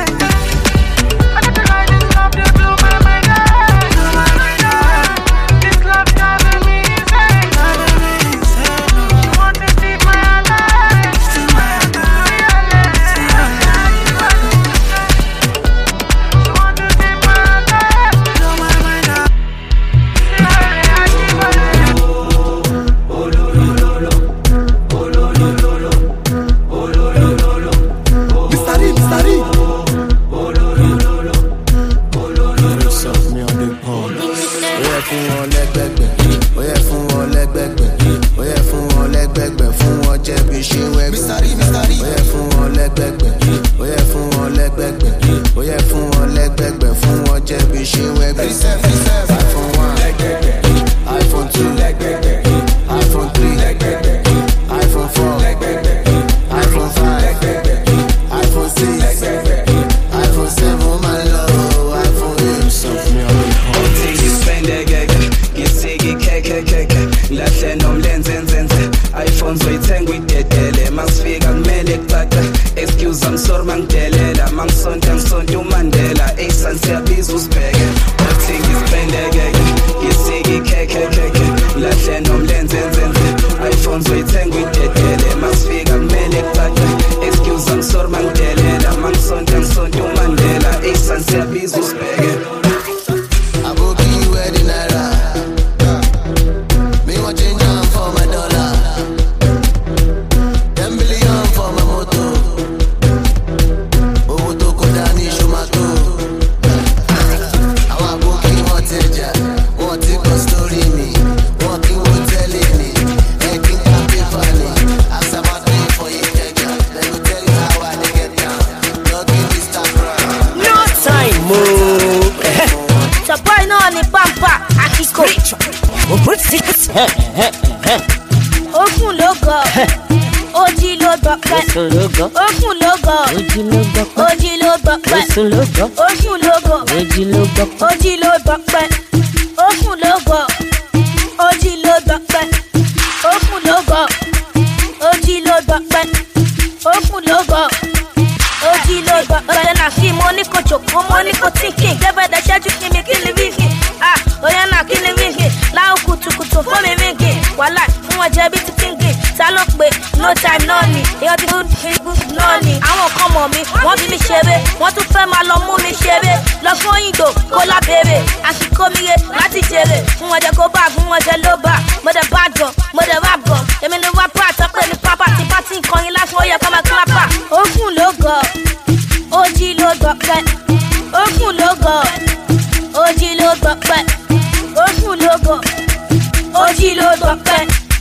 Okun logo, oji lo gbọpẹ. Okun logo, oji lo gbọpẹ. Oji lo gbọpẹ. Okun logo, oji lo gbọpẹ. Oji lo gbọpẹ. Okun logo, oji lo gbọpẹ. Okun logo, oji lo gbọpẹ. Okun logo, oji lo
go. Oya na she money ko choko, money ko thinking. Never the share you give me kill the ah, oya na kill the Lao kutu kutu for me winking. Wala, mo je bi thinking. Salok be, no time no me. You the good good no me. I won't come on me. Want me shebe, want to fẹ́ máa lọ mú mi ṣeré. Lọ fún ìdò, kó lá bèrè. Àsìkò mi yé láti jèrè. Fún wọn jẹ kó bá, fún wọn jẹ ló bá. Mo dẹ̀ bad gan, mo dẹ̀ rap gan. Èmi ni wá pa àtọ́pẹ́ ní pápá. Tí bá ti ń kọrin lásán, ó yẹ kó máa clapper. Ògùn ló gọ̀, ojì ló gbọ̀ pẹ́. Ògùn ló gọ̀, ojì ló gbọ̀ pẹ́. Ògùn ló gọ̀, ojì ló gbọ̀ pẹ́.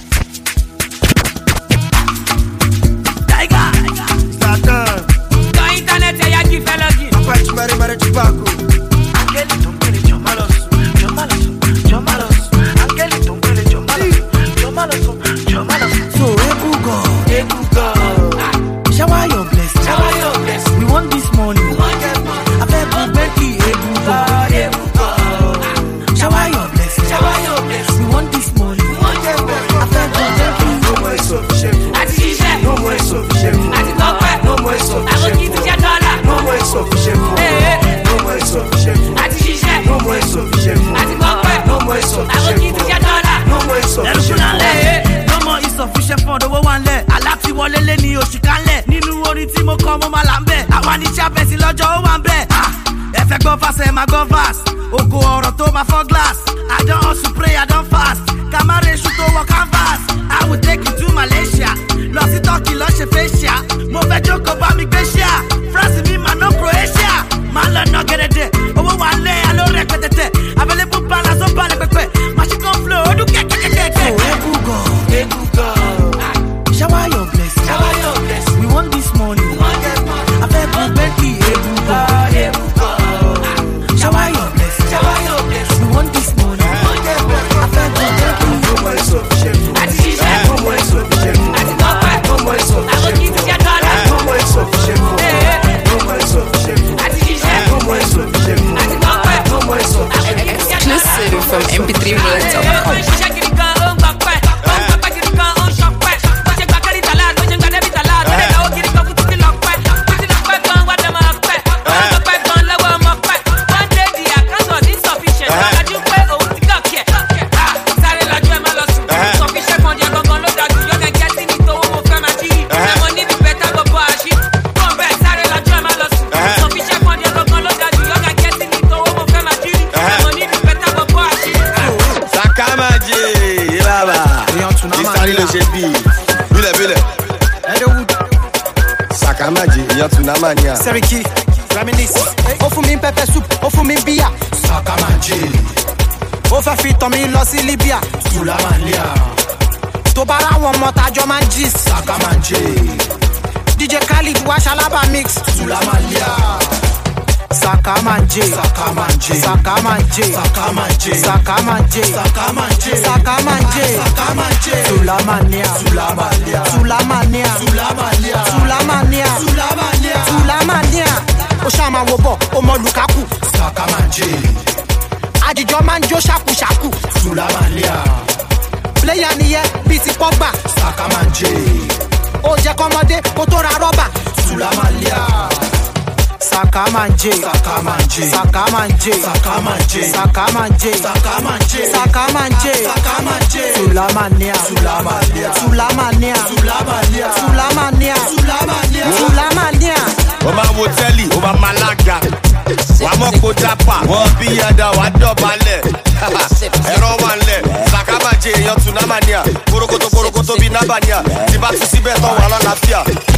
Tiger, Satan.
Dans internet, il y a qui fait la vie.
Après, tu m'as rémaré du Paco. Angelito, yo malos, yo malos, yo malos. Angelito, yo malos, yo malos, yo malos. So, Ebugo, Ebugo. Shower your blessing, shower your blessing. We want this money, we want that money. I bet we bet the Ebugo, Ebugo. Shower your blessing, shower your blessing. We want this money, we want that money. I bet we bet the no more insufficient. No more insufficient. No more insufficient. No more insufficient. No more insufficient. No more insufficient. No more insufficient. No more insufficient.
No more insufficient for the one leg. Aláti wọlé lé ní oṣù kanlẹ̀. Nínú orin tí mo kọ́ mo máa là ń bẹ̀. Àwa ní Champions lọ́jọ́ ó wà ń bẹ̀. Ẹ fẹ́ gbọ́ fásẹ̀ máa gbọ́ fast. Ògo ọ̀rọ̀ tó máa fọ́ glass. I don hustle pray, I don fast. Kàmáre ṣu tó wọ canvas. I will take you to Malaysia. Lọ sí Turkey lọ ṣe facial. Mo fẹ́ jókòó bá mi gbé ṣíà. France mi máa ná Croatia. Máa lọ ná gẹ̀dẹ̀dẹ̀. Owó wà lẹ́ àlọ́ rẹ̀ pẹ̀tẹ̀tẹ̀. Available balance ó balẹ̀ pẹ̀pẹ̀. Machine gun flow ó dún kẹ́kẹ́kẹ́kẹ́.
So Ebugo, Ebugo.
Shower your blessing.
Shower your blessing.
We want this money.
We want that money.
I bet we bet the Ebugo,
Ebugo.
Shower your blessing.
Shower your blessing.
We want this money.
We want that money.
I bet we bet the
no more insufficient. No more insufficient. No more insufficient. No more insufficient. No more insufficient. No more insufficient. No more insufficient.
Exclusive from M P three bullets dot com.
Sakamanje,
Seriki, reminisce. Ó fún mi pepper soup, ó fún mi beer.
Sakamanje,
ó fẹ́ fi tàn mí lọ sí Libya.
Sulamalia,
tó bá ráwọn ọmọ tájọ máa ń gist.
Sakamanje,
D J Khalid wá ṣalábà mix.
Sulamalia,
Sakamanje,
Sakamanje,
Sakamanje,
Sakamanje,
Sakamanje,
Sakamanje,
Sakamanje,
Sakamanje,
Sulamania,
Sulamalia,
Sulamania,
Sulamalia,
Sulamania,
Sulamalia,
Sulamania. Ó ṣá máa wo bọ̀, ó mọ Lukaku.
Sakamanje,
àjíjọ máa ń jó ṣàkúṣàkú.
Sulamalia,
pléyà nìyẹn bíi ti Pogba.
Sakamanje,
ó jẹ́ kọ́mọdé kó tó ra rọ́bà.
Sulamalia,
Sakamanje,
Sakamanje,
Sakamanje,
Sakamanje,
Sakamanje,
Sakamanje,
Sakamanje,
Sakamanje,
Sulamania,
Sulamalia,
Sulamania,
Sulamalia,
Sulamania,
Sulamalia,
Sulamania.
Ó máa wo tẹ́lì, ó máa máa lága. Wà á mọ̀ kó jápa, wọ́n bí yàda, wà á dọ̀bálẹ̀. Ẹ̀rọ wà ńlẹ̀, Sakamanje èèyàn Tunamania. Kórókótó kórókótó bíi Nábàníà. Tí bá tún síbẹ̀ tán wà lálàáfíà.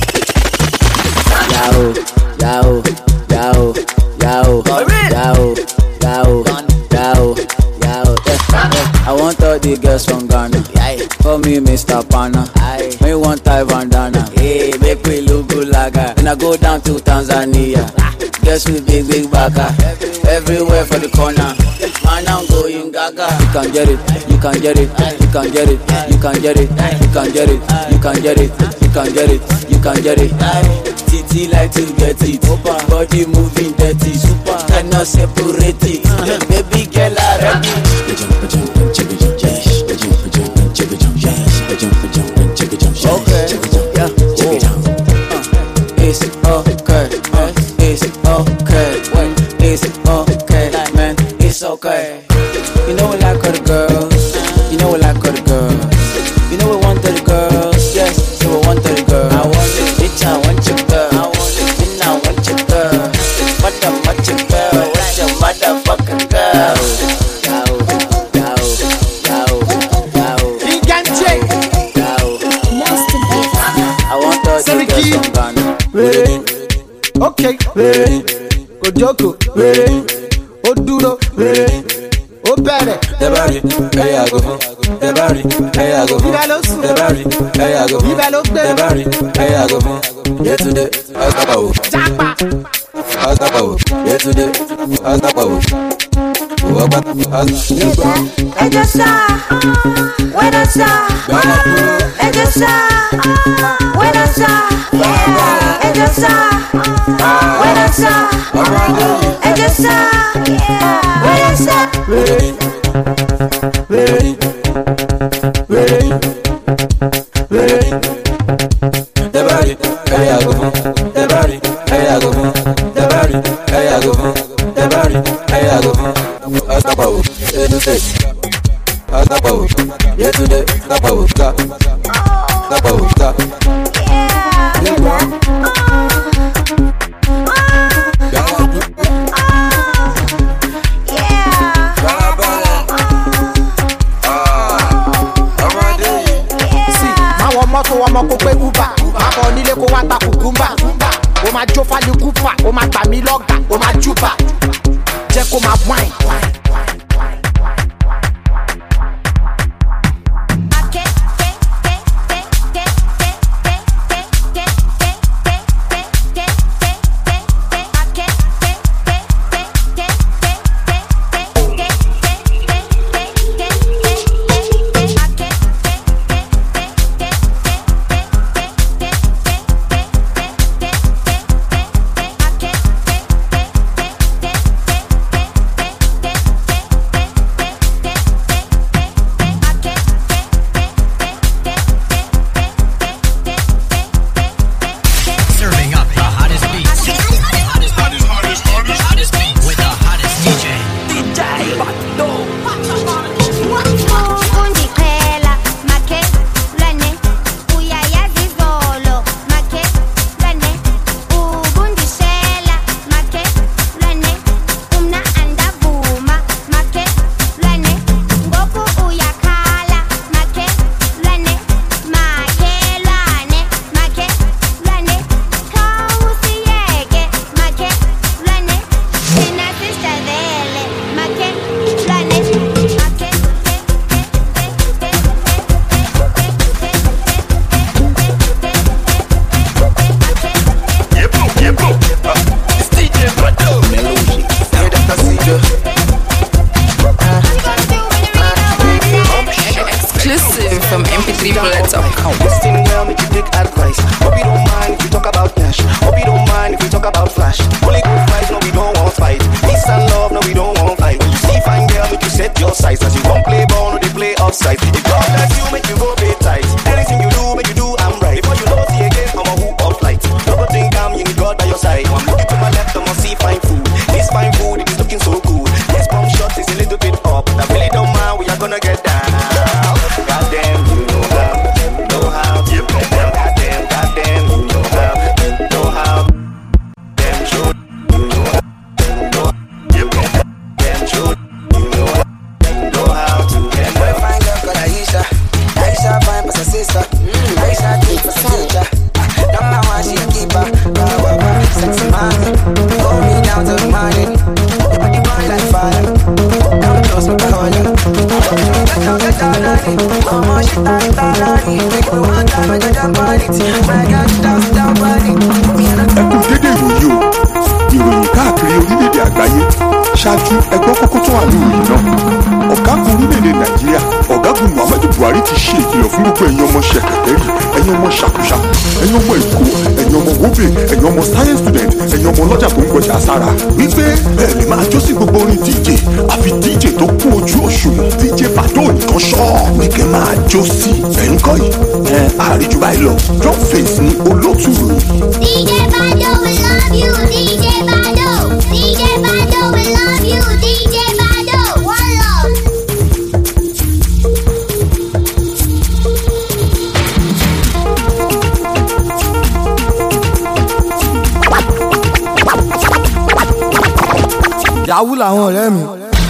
Yao, yao, yao, yao, yao, yao, yao, yao. I want all the girls from Ghana. Call me Mister Pana. Me want Thai bandana. Hey, make me look good like that. Then I go down to Tanzania. Guess we big big baka. Everywhere for the corner. Man, I'm going gaga. You can get it, you can get it, you can get it, you can get it, you can get it, you can get it, you can get it, you can get it. Titi like to get it. Body moving dirty. Super. Cannot separate it. Baby girl, I ready. Okay. Yeah. It's okay. It's okay, wait, it's okay, man, it's okay. You know we like other girls, you know we like other girls. You know we want the girls, yes, so we want the girl. I want the bitch, I want your girl. I want the bitch, I want your girl. Mother, want your girl, what's your motherfucking girl? Yo, yo, yo, yo.
Gigante.
Yo. I want all the girls from Ghana.
Ready. Okay. Ready. Kojoko. Ready. Oduro. Ready. Obere.
Debari, hey I go home. Debari, hey I go home. Debari, hey I go home. Debari, hey I go home. Yeah today, how's that power? How's that power? Yeah today, how's that power? What about how's that power?
I just saw, when I saw, I just saw, when I saw, yeah, I just saw, when I saw, I just saw, yeah, when I saw.
Ready, ready, ready, ready.
Debari, hey I go home. Debari, hey I go home. Debari, hey I go home. Debari, hey I go home. How's that power? Yeah today, how's that power? Yeah today, that power, that, that power, that. Yeah, yeah.
Mọ́tò ọmọ kò pé uber máa kọ nílé kó wá ta kùkúmbà ó máa jó fálíkúfà ó máa gbà mí lọ́gà ó máa júbà jẹ́ kó máa wáìn.
ṣáájú ẹgbọ́ kókó tó wà ní ìròyìn náà ọ̀gágun orílẹ̀-èdè nàìjíríà ọ̀gágun muhammadu buhari ti ṣe ìkìlọ̀ fún gbogbo ẹ̀yin ọmọ ṣẹ̀kẹ̀tẹ̀rì ẹ̀yin ọmọ ṣàkúṣàkù ẹ̀yin ọmọ èkó ẹ̀yin ọmọ wóbè ẹ̀yin ọmọ science student ẹ̀yin ọmọ ọlọ́jà tó ń gbọjà sára wípé bẹ́ẹ̀ lè máa jó sí gbogbo orin dj àfi dj tó kún ojú òṣùwọ̀n dj bàdó nìkan ṣọ́ọ̀ ní kẹ́ máa jó sí ẹ̀ ń kọ́ yìí ẹ̀ àríjù báyìí lọ drum face ní olóòtú ròyìn.
dj bàdó we love you dj bàdó.
Yahoo làwọn ọ̀rẹ́ mi.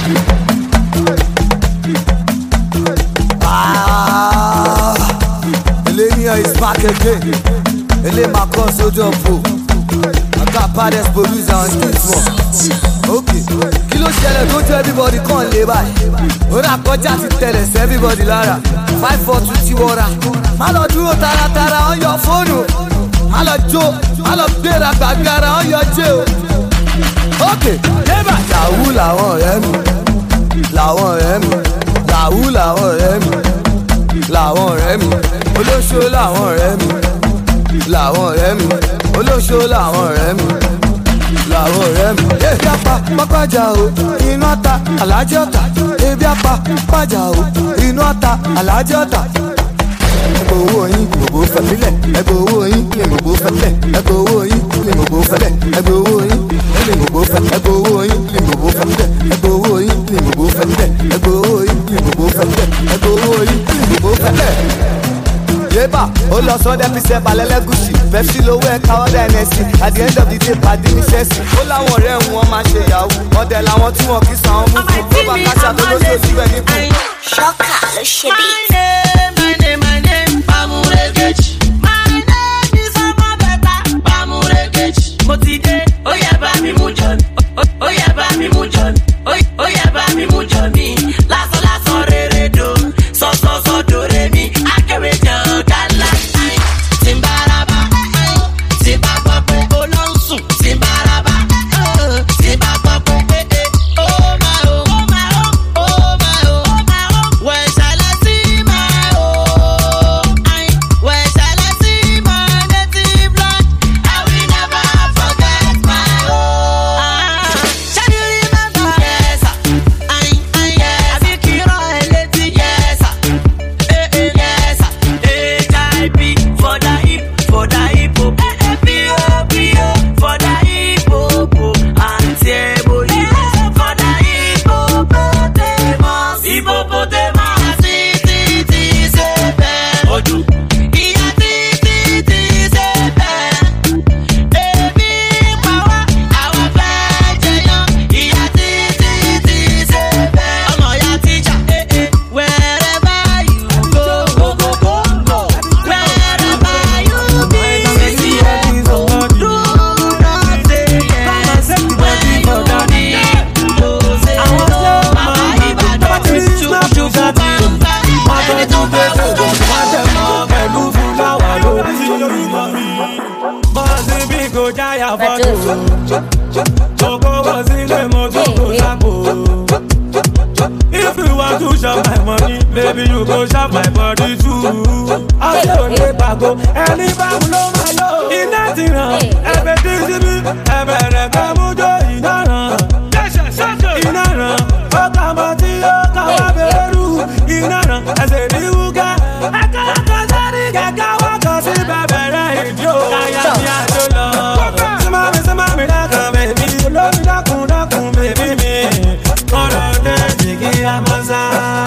Eleniyan is back again. Ele ma kọ́ sójú ọ̀pọ̀. Ọ̀gá baddest producer on this one. Okay. Kí ló ṣẹlẹ̀ tó jẹ́ everybody kàn lé báyìí? Ó rà kọjá ti tẹ̀lẹ̀ sí everybody lára. Five four two ti wọra. Má lọ dúró taratara on your phone o. Má lọ jó, má lọ gbéra gbàgbára on your jé o. Okay. Yébà. Yahoo làwọn ọ̀rẹ́ mi. Làwọn ọ̀rẹ́ mi. Yahoo làwọn ọ̀rẹ́ mi. Làwọn ọ̀rẹ́ mi. Olóṣó làwọn ọ̀rẹ́ mi. Làwọn ọ̀rẹ́ mi. Olóṣó làwọn ọ̀rẹ́ mi. Làwọn ọ̀rẹ́ mi. Ebi apá pápájà o, inú ọ̀tá alájẹ́ ọ̀tá. Ebi apá pápájà o, inú ọ̀tá alájẹ́ ọ̀tá. Ẹgbẹ́ owó yín gbogbo fẹ̀mílẹ̀. Ẹgbẹ́ owó yín ní gbogbo fẹ̀lẹ̀. Ẹgbẹ́ owó yín ní gbogbo fẹ̀lẹ̀. Ẹgbẹ́ owó yín ní gbogbo fẹ̀lẹ̀. Ẹgbẹ́ owó yín ní gbogbo fẹ̀lẹ̀. Ẹgbẹ́ owó yín ní gbogbo fẹ̀lẹ̀. Ẹgbẹ́ owó yín ní gbogbo fẹ̀lẹ̀. Ẹgbẹ́ owó yín ní gbogbo fẹ̀lẹ̀. Yébà ó lọ sọ́dẹ̀ fi ṣẹ́ balẹ̀lẹ́gùsì Pepsi lówó ẹ̀ka ọ̀dà N S C at the end of the day pàdé ní ṣẹ́ẹ̀sì. Ó láwọn ọ̀rẹ́ wọn máa ṣe yahoo ọ̀dẹ̀ làwọn tí wọn kì í san àwọn mú fún tó bá káṣá tó ló tó síbẹ̀ ní fún.
Ṣọ́kà ló ṣe bí.
My name, my name, Bamuregechi. My name is Amabeta, Bamuregechi. Mo ti dé, ó yẹ bá mi mú jọ mi, ó yẹ bá mi mú jọ mi, ó yẹ bá mi mú jọ mi. Lásán lásán rere do, sọ́sọ́sọ́ do re mi, akẹ́wé jẹun gánlá. Tìǹbàràbà, tìǹbà gbọ́ pé ó lọ ń sùn. Tìǹbàràbà, tìǹbà gbọ́ pé pé ó máa ó, ó máa ó, ó máa ó, ó máa ó. Wẹ̀ ṣàlẹ̀ sí máa ó. Wẹ̀ ṣàlẹ̀ sí my native land. I will never forget my home. Shall you remember? Yes, sir. I, I, yes. Àbí kí rán ẹ létí? Yes, sir. Eh, eh, yes, sir. H I P for the hip, for the hip hop. P O P O for the hip hop. Anti-eboli for the hippopotamus. Hippopotamus. Ti, ti, ti, ṣe bẹ́ẹ̀. Ojú. Ìyá ti, ti, ti, ṣe bẹ́ẹ̀. Ebi pa wá, àwọn fẹ́ jẹyàn. Ìyá ti, ti, ti, ṣe bẹ́ẹ̀. Ọmọ ya tíjà. Wherever you go, go, go, go, go. Wherever you be, see it. Do not say yes. When you need to say no. Mama Ibadan, chup, chup, bamba. Ẹni tó bá wù kó
wọ́n tẹ̀ mọ́ pẹ̀lú fúláwà lórí bọ́ọ̀sì bí kò jáyà fọ́tò kókó bọ́ sílé mo tún kò sápò. If you want to shop my money, baby you go shop my body too. Ọ̀sẹ̀ ò lè pàgọ́ ẹni báwo ló máa yọ. Iná ti ràn ẹ̀fẹ̀ tí síbí ẹ̀fẹ̀ rẹ̀ fẹ́ mú jó iná ràn. Iná ràn ó kà mọ́ tí ó kà wá bẹ̀rù. Iná ràn ẹsẹ̀ ní wúgá. Ẹ̀ka ẹ̀ka sẹ́ni kẹ̀kẹ́ wọ́n kàn sí bẹ̀bẹ̀rẹ̀ ìjó. Káyà ní àjò lọ. Símámi símámi dákun bèbí. Olómi dákun dákun bèbí mi. Kọ́lọ̀ dé jìgì àmọ́sá.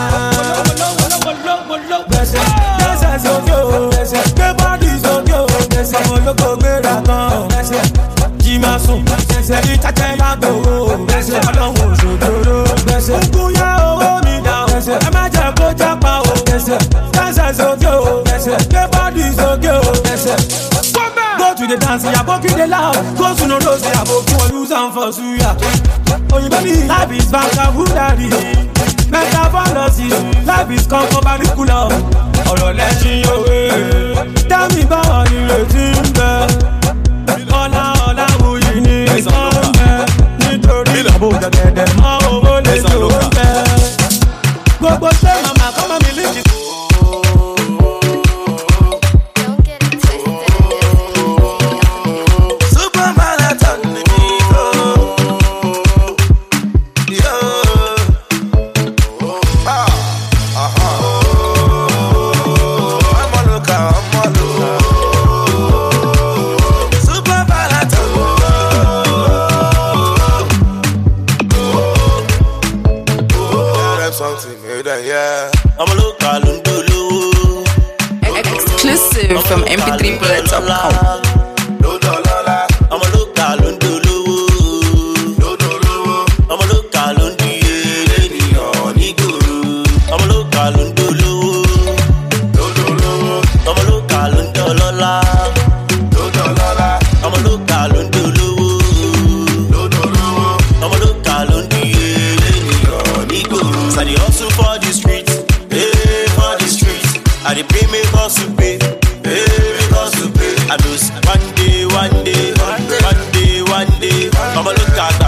Gbèsè gbèsè sókè o. Gbèsè gbé bọ́ọ̀dì sókè o. Gbèsè ọmọ olóko gbéra kan. Gbèsè jí máa sùn. Gbèsè ní tẹ́tẹ́ máa gbòòrò. Gbèsè ọlọ́run òṣòdòdó. Gbèsè kún yá owó mi dà o. Gbèsè ẹ má jẹ́ kó jápa o. Gbèsè gbèsè sókè o. Gbèsè gbé bọ́ọ̀dì sókè o. Gbèsè. Go to the dance, ya boki the loud. Go to no rose, ya boki one use and for suya. Oh, you baby, life is vocabulary. Metaphology, life is concubanicular. Ọ̀rọ̀ lẹ́sìn òwe. Dámì báwọn ìrètí ń bẹ. Ọlá ọlá wuyì ní ìsọ̀nbẹ. Nítorí ìlàbò gẹ̀gẹ̀dẹ̀ mọ́ owó lè tó ń bẹ. Gbogbo ṣé màmá kọ́ mọ́ mi líkì.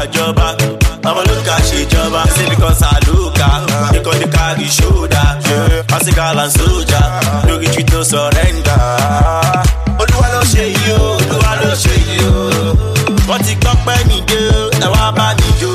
jọba. I'ma look at she jọba. Say because I look at, because the carry shoulder. Yeah, I say gallant soldier. No retreat, no surrender. Olúwa ló ṣe yìí o, Olúwa ló ṣe yìí o. Wọ́n ti gbọ́ pẹ́ mi dé, ẹ wá bá mi jó.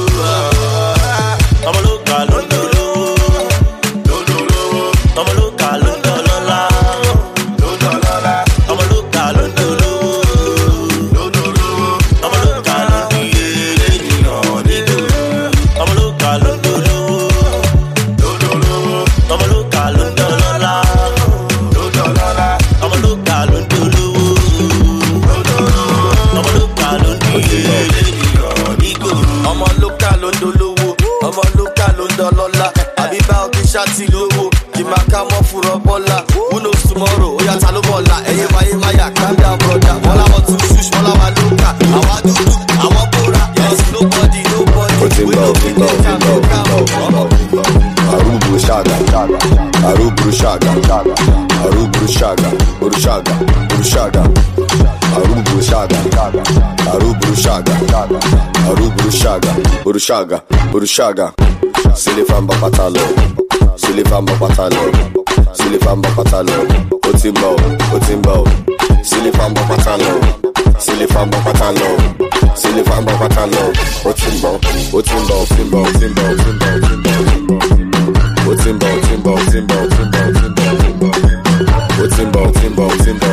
Ọmọ ló kà ló ń dolo, lódolo. Ọmọ ló kà ló ń dọlọ́lá, lódọlọ́lá. Ọmọ ló kà ló ń dolo, lódolo. Ọmọ ló kà ló ń diye lẹ́nìyàn nídò. Ọmọ ló kà ló ń dolo, lódolo. Ọmọ ló kà ló ń dọlọ́lá, lódọlọ́lá. Ọmọ ló kà ló ń dolo, lódolo. Ọmọ ló kà ló ń diye lẹ́nìyàn nídò. Ọmọ ló kà ló ń dolówó, ọmọ ló kà ló ń dọlọ́lá. Àbí bá òkè ṣáàtì lówó, kì máa ká mọ́ fúnra bọ́lá. Who knows tomorrow? Ó yà ta ló bọ̀lá. Ẹyẹ máyé máyà, calm down brother. Wọ́n láwọn tún ṣùṣ, wọ́n láwọn ló kà. Àwa dúdú, àwọn bóra. Yes, nobody, nobody. We no fit take am, no calm.
Arubru shaga, arubru shaga, arubru shaga, uru shaga, uru shaga, arubru shaga, arubru shaga, arubru shaga, uru shaga, uru shaga. Silifamba patalo, silifamba patalo, silifamba patalo, otimbo, otimbo, silifamba patalo, silifamba patalo, silifamba patalo, otimbo, otimbo, otimbo, otimbo, otimbo, otimbo. Otimbo, Otimbo, Otimbo, Otimbo, Otimbo, Otimbo, Otimbo, Otimbo,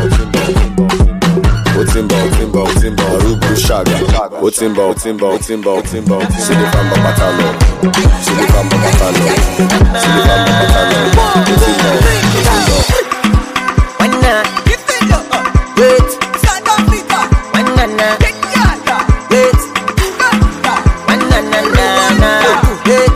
Otimbo, Otimbo, Otimbo, Otimbo, Arubru shaga. Otimbo, Otimbo, Otimbo, Otimbo, Silifamba patalo, Silifamba patalo, Silifamba patalo, Otimbo, Otimbo.
One na, wait, one na na, wait, one na na na na, wait.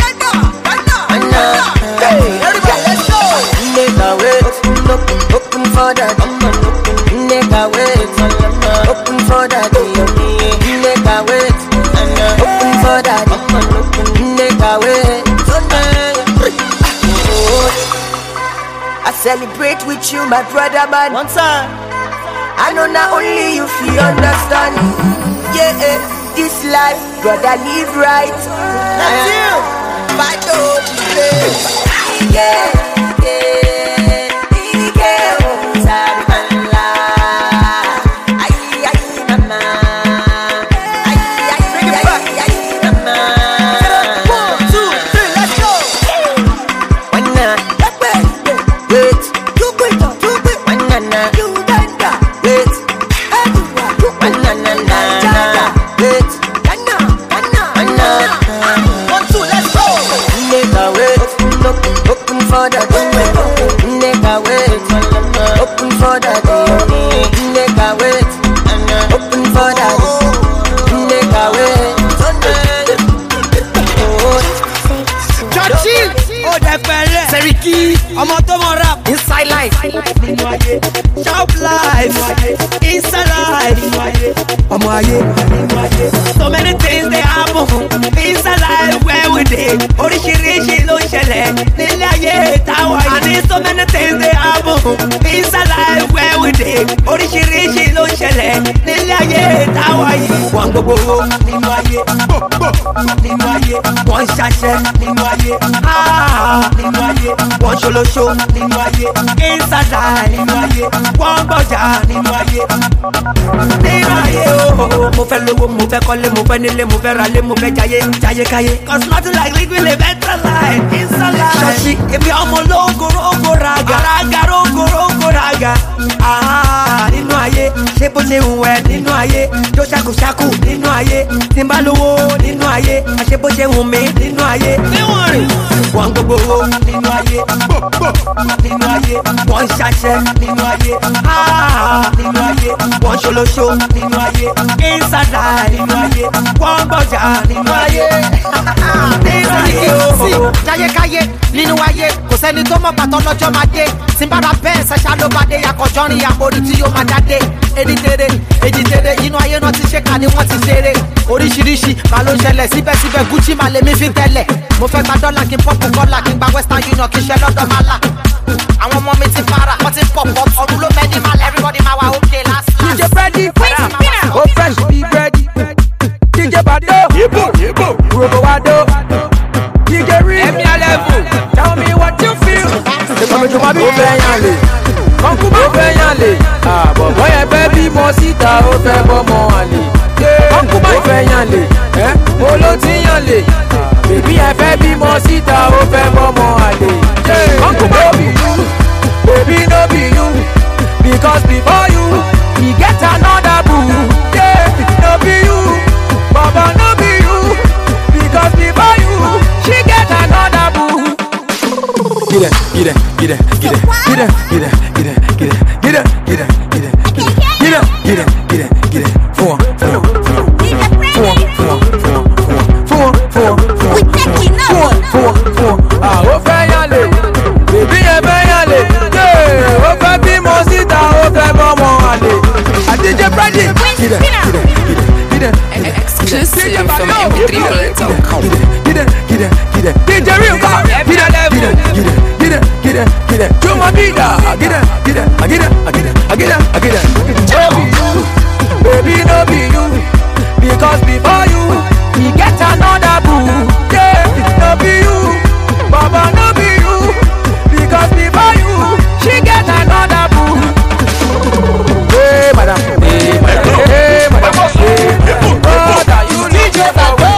Open for that, nigga wait. Open for that, nigga wait. Open for that, nigga wait. I celebrate with you, my brother, man. One time, I know not only you feel understand. Yeah, this life, brother, live right. That's you. Fight over, yeah, yeah.
ọmọ tó mọ rap inside life nínú ayé sharp life inside life ọmọ ayé nínú ayé. So many things dey happen inside life where we dey oríṣiríṣi ló ń ṣẹlẹ̀ nílé ayé táwa yìí. And so many things dey happen inside life where we dey oríṣiríṣi ló ń ṣẹlẹ̀ nílé ayé táwa yìí. Wọ́n gbogbo owó nínú ayé nínú ayé wọ́n ń ṣàṣẹ nínú ayé nínú ayé wọ́n ṣolo show nínú ayé inside nínú ayé wọ́n gbọ́jà nínú ayé nínú ayé ooo. Mo fẹ́ lówó mo fẹ́ kọ́lé mo fẹ́ nílé mo fẹ́ ralé mo fẹ́ jayé jayé káyé. Cause nothing like living a better life inside life. Ṣọ́ọ̀ṣì èmi ọmọ lógo rógo raga raga rógo rógo raga nínú ayé ṣé bó ṣe hùwẹ̀ nínú ayé tó ṣàkóṣàkó nínú ayé tí n bá lówó nínú ayé àṣẹ bó ṣe hùn mí nínú ayé. Níwọ̀n rìn wọ́n gbogbo owó nínú ayé nínú ayé wọ́n ń ṣàṣẹ nínú ayé nínú ayé wọ́n ń ṣolóṣó nínú ayé ìsàdá nínú ayé wọ́n ń gbọ́jà nínú ayé nínú ayé ooo.
Jáyékáyé nínú ayé kò sẹ́ni tó mọ̀ pàtó lọ́jọ́ máa dé tí n bára bẹ́ẹ̀ ṣẹ̀ṣá ló bá dé yakọ̀jọ́ rìn àkórí tí yóò máa jáde. Èdè tèrè èdè tèrè inú ayé náà ti ṣe kà ní wọ́n ti ṣeré oríṣiríṣi màá ló ń ṣẹlẹ̀ síbẹ̀síbẹ̀ Gucci màá lèmi fi tẹ́lẹ̀. Mo fẹ́ gba dọ́là kí n pọ́pù kọ́là kí n gba Western Union kí n ṣe lọ́dọ̀ máa là. Àwọn ọmọ mi ti para wọ́n ti pọ̀ pọ̀ ọdún ló mẹ́ni máa lẹ́ everybody máa wà okay last last.
D J Freddy, oh fresh be ready. D J Bado, Yebo, yebo, Robo Wado. D J Reed, Emi Alevu. Tell me what you feel. They come to my beat. Obeyanle, Konkuba Obeyanle. Ah, boy, I baby mo sita obe bomo ale. Konkuba Obeyanle, eh? Olo ti yanle. Baby, I baby mo sita obe bomo ale. Konkuba no be you, baby no be you, because before you, he get another boo. Yeah, no be you, Baba no be you, because before you, she get another boo. Get it, get it, get it, get it, get it, get it, get it, get it, get it, get it, get it, get it, get it, get it, get it, get it, four, four, four, four, four, four, four, four, four, four. Ah, ó fẹ́ yálé, bèbí yẹn fẹ́ yálé, ó fẹ́ bímọ síta, ó fẹ́ bọ́mọ àlè. Àdéjẹ́ Brady, get it, get it, get it, get it.
Exclusive from M P three bullets dot com.
Get it, get it, get it. D J Real car. Get it, get it, get it, get it, get it, get it. To my beat, I get it, get it, I get it, I get it, I get it, I get it. No be you, baby, no be you, because before you, he get another boo. Yeah, no be you, Baba, no be you, because before you, she get another boo. Hey, madam, hey, madam, hey, madam, hey, brother, you need your power.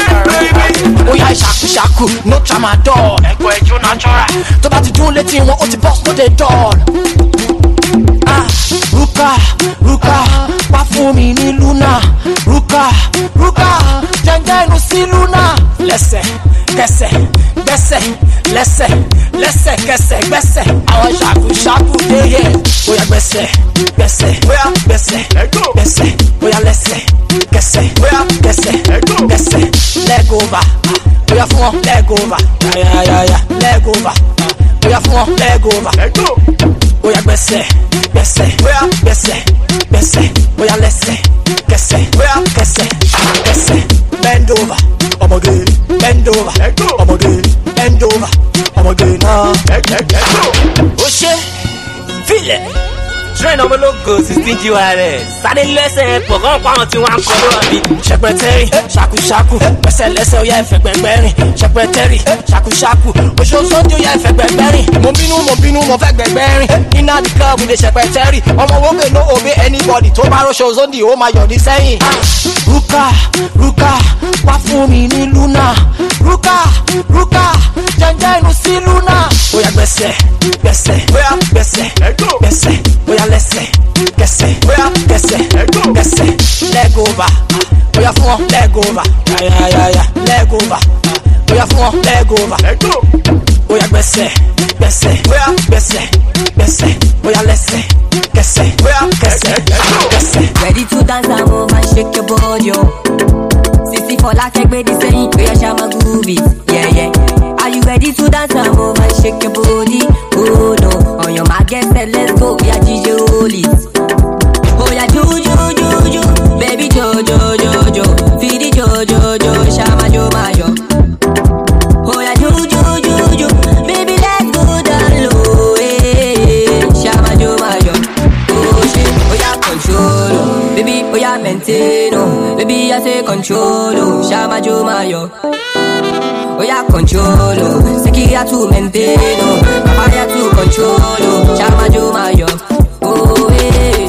Oh yeah, shaku shaku, no tramadol. Ẹ̀kọ́ ẹ̀jú natural. Tó bá ti dún létí wọn, ó ti bọ́ sóde dọ́ọ̀l. Ah, Ruka, Ruka, wá fún mi ní Luna. Ruka, Ruka, jẹ́njẹ́ inú sí Luna. Lẹ́sẹ̀, kẹsẹ̀, gbẹ́sẹ̀, lẹ́sẹ̀, lẹ́sẹ̀, kẹsẹ̀, gbẹ́sẹ̀. Àwọn shaku shaku dé yẹ. Bóyá gbẹ́sẹ̀, gbẹ́sẹ̀, bóyá gbẹ́sẹ̀, gbẹ́sẹ̀, bóyá lẹ́sẹ̀, kẹsẹ̀, bóyá gbẹ́sẹ̀, gbẹ́sẹ̀, leg over. Bóyá fún wọn leg over. Ya ya ya leg over. Bóyá fún wọn leg over. Bóyá gbẹ́sẹ̀, gbẹ́sẹ̀, bóyá gbẹ́sẹ̀, gbẹ́sẹ̀, bóyá lẹ́sẹ̀, kẹsẹ̀, bóyá kẹsẹ̀, kẹsẹ̀, bend over. Ọmọge, bend over. Ọmọge, bend over. Ọmọge náà. Ó ṣe fílẹ̀. Train ọmọ ológo sixteen G Y R S. Sáré lẹ́sẹ̀ pọ̀ kọ́ pa àwọn tí wọ́n á kọ́ lọ́wọ́ mi. Ṣẹpẹtẹ́rì, ṣàkúṣàkú, pẹ̀sẹ̀ lẹ́sẹ̀ ó yá ẹ̀fẹ̀ gbẹ̀gbẹ̀rìn. Ṣẹpẹtẹ́rì, ṣàkúṣàkú, oṣooṣo tí ó yá ẹ̀fẹ̀ gbẹ̀gbẹ̀rìn. Mo bínú mo bínú mo fẹ́ gbẹ̀gbẹ̀rìn. Iná the club with the ṣẹpẹtẹ́rì. Ọmọ wo bẹ̀ no obey anybody tó bá rọ́ṣọ zondi ó máa yọ̀dí sẹ́yìn. Ruka, Ruka, wá fún mi ní Luna. Ruka, Ruka, jẹ́njẹ́ inú sí Luna. Bóyá gbẹ̀sẹ̀, gbẹ̀sẹ̀, bóyá gbẹ̀sẹ̀, gbẹ̀sẹ̀, bóyá lẹ́sẹ̀, kẹsẹ̀, bóyá kẹsẹ̀, kẹsẹ̀, leg over. Bóyá fún wọn leg over. Ya ya ya ya leg over. Bóyá fún wọn leg over. Bóyá gbẹ̀sẹ̀, gbẹ̀sẹ̀, bóyá gbẹ̀sẹ̀, gbẹ̀sẹ̀, bóyá lẹ́sẹ̀, kẹsẹ̀, bóyá kẹsẹ̀, kẹsẹ̀.
Ready to dance and move and shake your body, yo. Sissy for like a baby saying, we are shama groovies, yeah yeah. Are you ready to dance and move and shake your body? Oh no, on your mark, get set, let's go, we are D J Rollies. Oh yeah, jo jo jo jo, baby jo jo jo jo, feed it jo jo jo, shama jo mayo. Oh yeah, jo jo jo jo, baby let's go down low, eh, shama jo mayo. Oh shit, oh yeah, control, oh. Baby, oh yeah, maintain, oh. Baby I say control, oh, shama jo mayo. Oh yeah, control, oh. Security to maintain, oh. Papaya to control, oh. Chama jo mayo. Oh hey.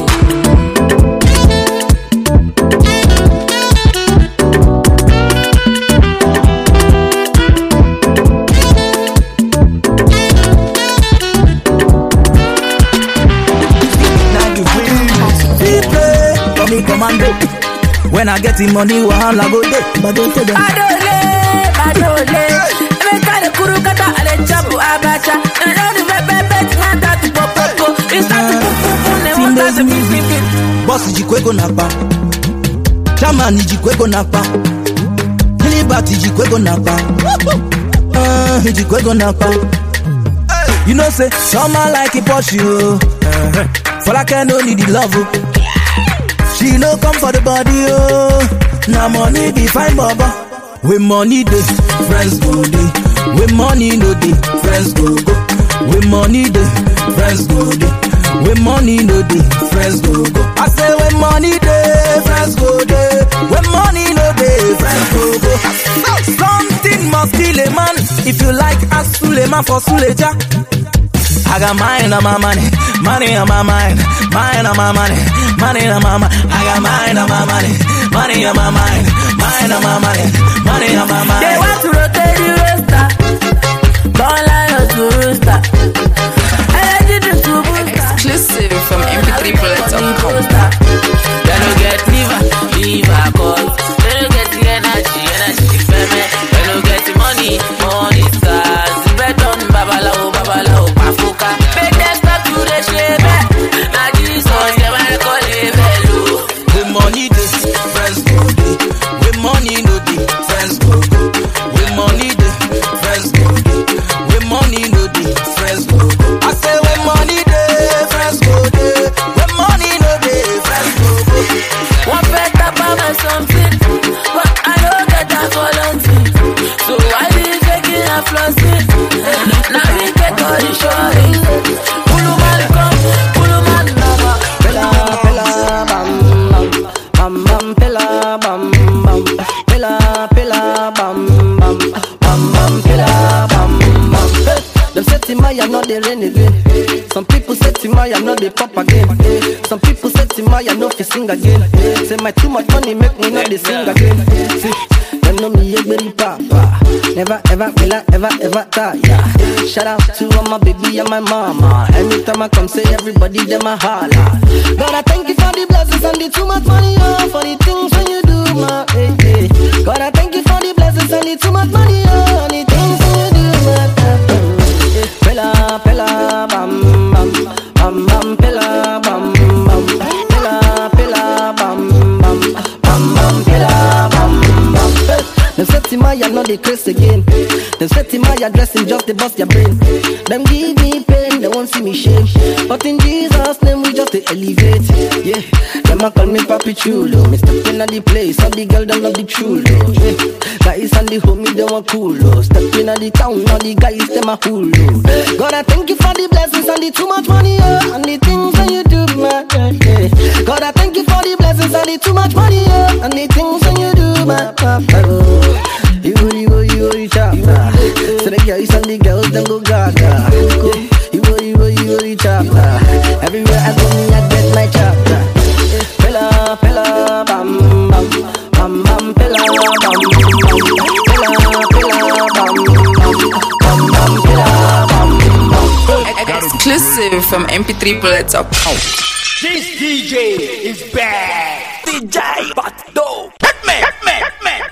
Commando. When I get the money, wahala go dey. But don't tell them.
Adole, adole. Every kind of kuru kata ale chapu abacha. And all the red red red hand out to pop pop. It's not to pop pop. Never start to beep beep beep.
Boss jikwego napa. Chairman jikwego napa. Hilibati jikwego napa. Ah, jikwego napa. You know say someone like a Porsche. Uh-huh. For like I don't need the love. She no come for the body, oh. Now money be fine, baba. With money, dey friends go dey. With money, no dey friends go go. With money, dey friends go dey. With money, no dey friends go go. I say when money dey, friends go dey. When money no dey, friends go If you like, ask Suleiman for Suleja. I got mine on my money, money on my mind, mine on my money, money on my mind. I got mine on my money, money on my mind, mine on my money, money on my mind.
They want to rotate the roster, don't lie us to rooster. Energy to booster.
Exclusive from M P three bullets dot com.
They don't get liver, liver cause they don't get the energy, energy payment. They don't get the money, money stars. Bet on babalawo, babalawo, pafuka. Make them stop to the shame. Now Jesus, they might call it value.
With money, the friends go dey. With money, no dey, friends go go. With money, the friends go dey. With money, no dey, friends go go. I say with money, the friends go dey. With money, no dey, friends go go.
One better buy me something, but I don't get that volunteer. So I be taking a flossing. Now we get all the shorty. Pulu man come, pulu man lava.
Pella, pella, bam, bam, bam, bam, pella, bam, bam, pella, pella, bam, bam, bam, bam, pella, bam, bam. Hey, them say Timaya not the rain again. Some people say Timaya not the pop again. Some people say Timaya no fi sing again. Say my too much money make me not the sing again. See, them know me a very papa. Never ever will I ever ever tire. Shout out to all my baby and my mama. Anytime I come say everybody them a holla. God I thank you for the blessings and the too much money, oh, for the things when you do, my hey, hey. God I thank you for the blessings and the too much money, oh, and the things when you do, my hey. Pella, pella, bam, bam, bam, bam, pella, bam, bam, pella, pella, bam, bam, bam, bam, pella, bam, bam. Hey. Them say Timaya not the craze again. Them say Timaya dressing just to bust your brain. Them give me pain, they won't see me shame. But in Jesus' name we just to elevate. Yeah, them a call me Papi Chulo. Me step in at the place, all the girl them love the chulo. Yeah, guys and the homie they want cool. Step in at the town, all the guys them a cool. God I thank you for the blessings and the too much money, oh, and the things that you do, man. Yeah, yeah. God I thank you for the blessings and the too much money, oh, and the things that you do, man. Oh. You, you, you, you, chopper. So the guys and the girls them go gaga. You, you, you, you, chopper. Everywhere I go, me I get my chopper. Pella, pella, bam, bam, bam, bam, pella, bam, bam, pella, pella, bam, bam, bam, pella, bam, bam.
Exclusive from M P three bullets dot com.
This D J is bad. D J Bado. Hitman, Hitman, Hitman.